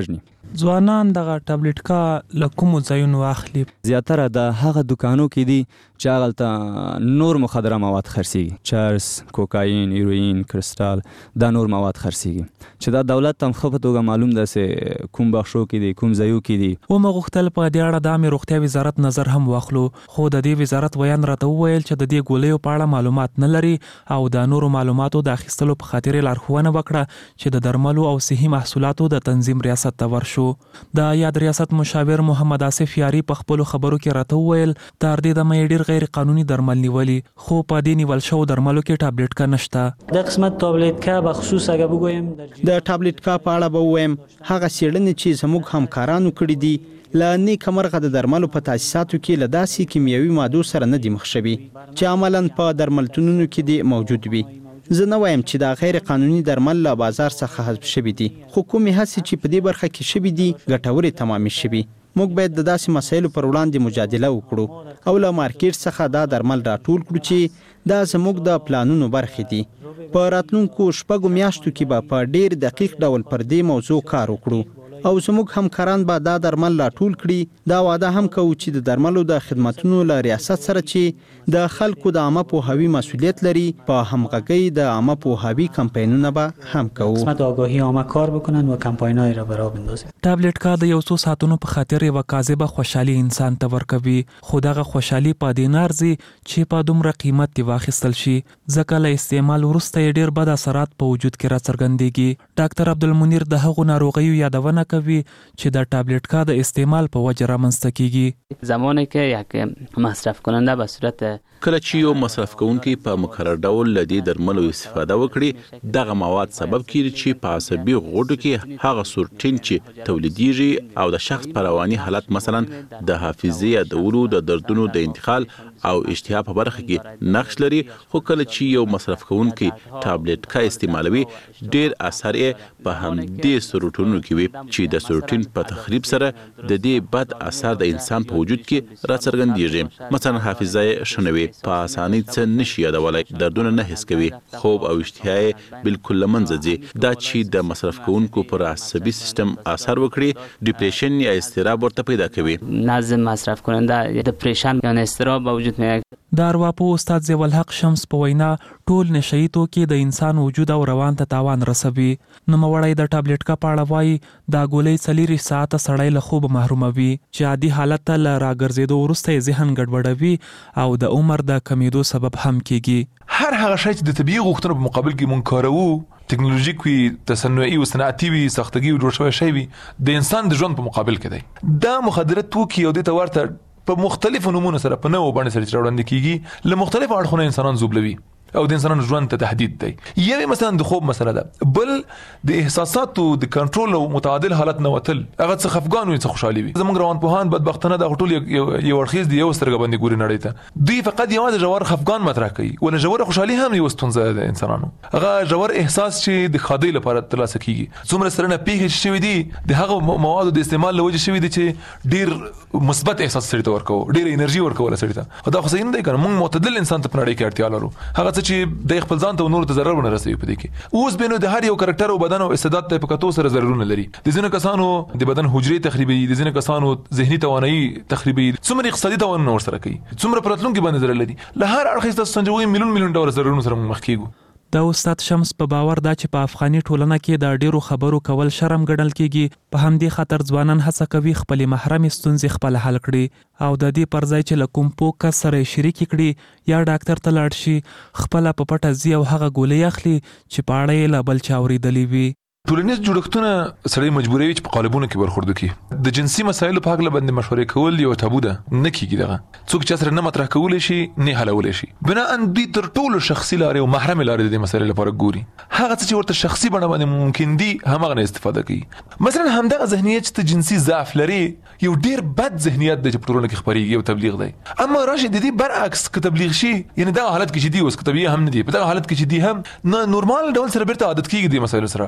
ځوانان دغه ټابلیټ کا لکوم ځایونو اخلي؟ زیاتره د هغه دکانو کې دي چې هغه نور مخدره مواد خرڅيږي، چرس، کوکاین، هیروین، کرسټال، دا نور مواد خرڅيږي چې دا دولت هم خو په توګه معلوم ده چې کوم بخښو کې دي، کوم ځایو کې دي. و مغختل په دې اړه د عامه روغتیا وزارت نظر هم واخلو، خو د دې وزارت ویان راته وویل چې د دې ګولیو په اړه معلومات نه لري او د نورو معلوماتو د اخیستلو په خاطر لارښوونه وکړه چې د درملو او صحي محصولاتو د تنظیم ریاست ته ورشو. د یاد ریاست مشاور محمد آصف یاری په خپل خبرو کې راته وویل تر دې د مې ډیر غیر قانوني درمل نیولي، خو په دې نیول شو درملو کې ټابلیټ کا نشته. د قسمت ټابلیټ کا به خصوص اگه بگویم د ټابلیټ کا په اړه به ووایم هغه څېړنې چې زموږ همکارانو کړي دي له نیکه مرغه د درملو په تاسیساتو کې له داسې کیمیاوي مادو سره نه دي مخ شوي چې عملاً په درملتونونو کې دي موجود وي. زه نه وایم چې دا غیر قانوني درمل له بازار څخه حذف شوي دي، خو کومې هڅې چې په دې برخه کې شوي دي ګټورې تمامې شوي. موږ باید د داسې مسایلو پر وړاندې مجادله وکړو او له مارکیټ څخه دا درمل راټول کړو چې دا زموږ د پلانونو برخې دي. په راتلونکو شپږو میاشتو کې به په ډیر دقیق ډول پر دې موضوع کار وکړو او زموږ همکاران به دا درمل راټول کړي. دا وعده هم کوو چې د درملو د خدماتونو له ریاست سره چې د خلکو د عامه پوهاوي مسؤلیت لري په همغږۍ د عامه پوهاوي کمپاینونه به هم کوو. قسمت آگاهی عامه کار بکنن و کمپاین‌های را به راه بندازن. ټابلیټ کا د یو څو ساعتونو په خاطر یو کاذبه خوشحالي انسان ته ورکوي، خو دغه خوشحالي په دې نارځي چې په دومره قیمت دی واخیستل شي، ځکه له استعمال وروسته یې ډیر بد اثرات په وجود کې راڅرګندېږي. ډاکټر عبدالمنیر د هغو ناروغیو یادونه کوي چې د ټابلیټ کا د استعمال په وجه رامنځته کیږي. زمانی که یک مصرف کننده به صورت کله چې یو مصرف کوونکی په مکرر ډول له دې درملو استفاده وکړي، دغه مواد سبب کیږي چې په عصبي غوټو کې هغه سورټین چې تولیدیږي او د شخص په رواني حالت مثلا د حافظې یادولو، د دردونو د انتقال او اشتها په برخه کې نقش لري. خو کله چې یو مصرف کوونکی ټابلیټ کا استعمالوي، ډیر اثر یې په همدې سروټونو کې وي چې د سروټین په تخریب سره د دې بد اثر د انسان په وجود کې راڅرګندېږي. مثلا حافظه شنوي، په اسانۍ څه نشي یادولی، دردونه نه حس کوي، خوب او اشتها یې بالکل له منځه ځي. دا چې د مصرف کوونکو پر عصبي سیستم اثر وکړي، ډیپریشن یا اضطراب ورته پیدا کوي. نزد مصرف کننده دپریشن یا اضطراب به وجود میاد. د ارواپوه استاد ضیاء الحق شمس په وینا ټول نشئی توکي د انسان وجود او روان ته تاوان رسوي. نوموړی د ټابلیټ کا په اړه وایي دا ګولۍ څلېرویشت ساعته سړی له خوبه محروموي چې عادي حالت ته له راګرځېدو وروسته یې ذهن ګډوډوي او د عمر د کمیدو سبب هم کیږي. هر هغه شی چې د طبیعي غوښتنو په مقابل کې مونږ کاروو، ټکنالوژیک وي، تصنعي او صنعتي وي، ساختګي او جوړ شوی شی وي، د انسان د ژوند په مقابل کې دی. دا مخدره توکي او د تورته په مختلفو نمونه سره په نوو باندې سره وړاندې کیږي، له مختلفو اړخونو انسانان زوبلوي او د انسانانو ژوند ته تهدید دی. یوه مثلا د خوب مسله ده، بل د احساساتو د کنټرول او متعادل حالت نه وتل، هغه څه خفګان وي څه خوشحالي وي. زموږ روانپوهان بدبختانه د ټول یو اړخیز دی، یو سترګه باندې ګوري نړۍ ته. دوی فقط یوازې ژور خفګان مطرح کوي، ولې ژور خوشحالي هم یو ستونزه ده انسانانو. هغه ژور احساس چې د خادي لپاره ترلاسه کیږي، څومره سره نه پیښې شوي دي د هغه موادو د استعمال له وجې شوي دي چې ډیر مثبت احساس سړي ته ورکوي، ډیر انرژي ورکوي سړي ته. دا خو صحیح نه دی کنه. موږ معتدل انسان ته په نړۍ کې اړتیا لرو، هغه چې د خپل ځان ته نور ته ضرر ونه رسوي. په دې کې اوس بینو د هر یو کریکټر او بدن او استعداد ته په کتو سره ضررونه لري. د ځینو کسانو د بدن حجرې تخریبي، د ځینو کسانو ذهني توانایي تخریبي، څومره اقتصادي تاوان ور سره کوي، څومره پراتلونکو باندې ضرر لري. له هر اړخیز تاسو سنجوي میلیون میلیون ډالر ضررونه سره مخ کیږو. د استاد شمس په باور دا چې په افغاني ټولنه کې د ډیرو خبرو کول شرم ګڼل کیږي. په همدې خاطر ځوانان هڅه کوي خپل محرم ستونزې خپل حل کړي او د دې پر ځای چې له کوم پوه کس سره شریک کړي یا ډاکټر ته لاړ شي، خپل په پټه ځي او هغه ګولۍ اخلي چې په اړه یې له بل چا اورېدلې وي. ټولنیز جوړښتونه سړی مجبوروي چې په قالبونو کې ورخوردو کې د جنسي مسایلو په اړه باندې مشورې کول یو تابو ده، نه کیږي. دغه څوک چې سره نه مطرح کولای شي نه حلولای شي. بنا ان دوی تر ټولو شخصي لارې او محرم لارې د مسایلو لپاره ګوري. هغه چې ورته شخصي بڼه باندې ممکن دي همغه نه استفاده کوي. مثلا همدغه ذهنیت چې جنسي ضعف لري یو ډیر بد ذهنیت د ټولنه کې خبريږي او تبلیغ دی. اما راشي د دې برعکس ک تبلیغ شي، یعنی دا حالت کې چې دی اوس ک طبيعي هم نه دی، په دا حالت کې چې دی هم نه نورمال ډول سره بیرته عادت کیږي د مسایلو سره. د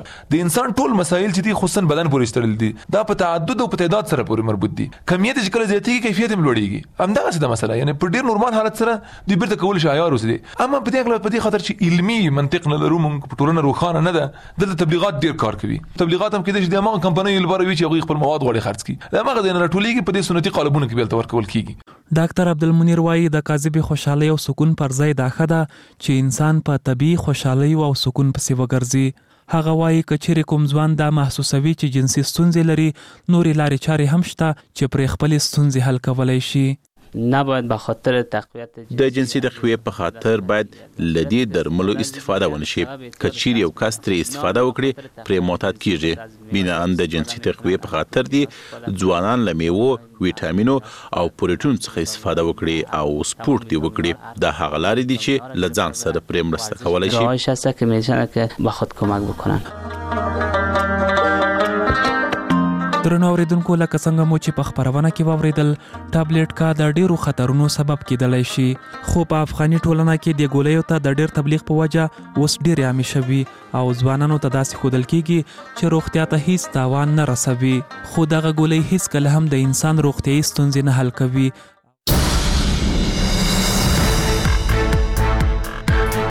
انسان ټول مسایل چې دي خصوصا بدن پورې تړل دي دا په تعدد او په تعداد سره پورې مربوط دي کمیت چې کله زیاتېږي کیفیت هم لوړېږي همدغه څه ده مسله یعنی په ډېر نورمال حالت سره دوی بیرته کول شي عیار اوسي اما په دې اړه په دې خاطر چې علمي منطق نه لرو موږ په ټولنه روښانه نه ده دلته تبلیغات ډېر کار کوي تبلیغات هم کېدای شي د هغه کمپنۍ لپاره وي چې هغوی خپل مواد غواړي خرڅ کړي دا هغه د راټولېږي په دې سنتي قالبونو کې بیلته ورکول کېږي ډاکټر عبدالمنیر وایي د کاذبې خوشحالۍ او سکون پر ځای دا ښه ده چې انسان په طبیعي خوشحالۍ او سکون پسې وګرځي هغه وایي که چیرې کوم ځوان دا محسوسوي چې جنسي ستونزې لري نورې لارې چارې هم شته چې پرې خپلې ستونزې حل کولی شي نباید به خاطر تقویت د جنسي تقویې په خاطر باید لدی درملو استفاده ونشي کچیر یو کس ترې استفاده وکړي پرې معتاد کیږي بنا ان د جنسي تقویې په خاطر دي ځوانان له میوو ویټامینو او پروټین څخه استفاده وکړي او سپورت دی وکړي دا هغه لارې دي چې له ځان سره پرې مرسته کولی شي راهش هست که میتونه که به خود کمک بکنن درنو اوریدونکو لکه څنګه مو چې په خبرونه کې واوریدل ټابلیټ کا د ډیرو خطرونو سبب کېدلی شي خو په افغاني ټولنه کې د ګولیو ته د ډیر تبلیغ په وجه اوس ډیر عامې شوي او ځوانانو ته داسې ښودل کېږي چې روغتیا ته هیڅ تاوان نه رسوي خو دغه ګولۍ هیڅکله هم د انسان روغتیایي ستونزې نه حل کوي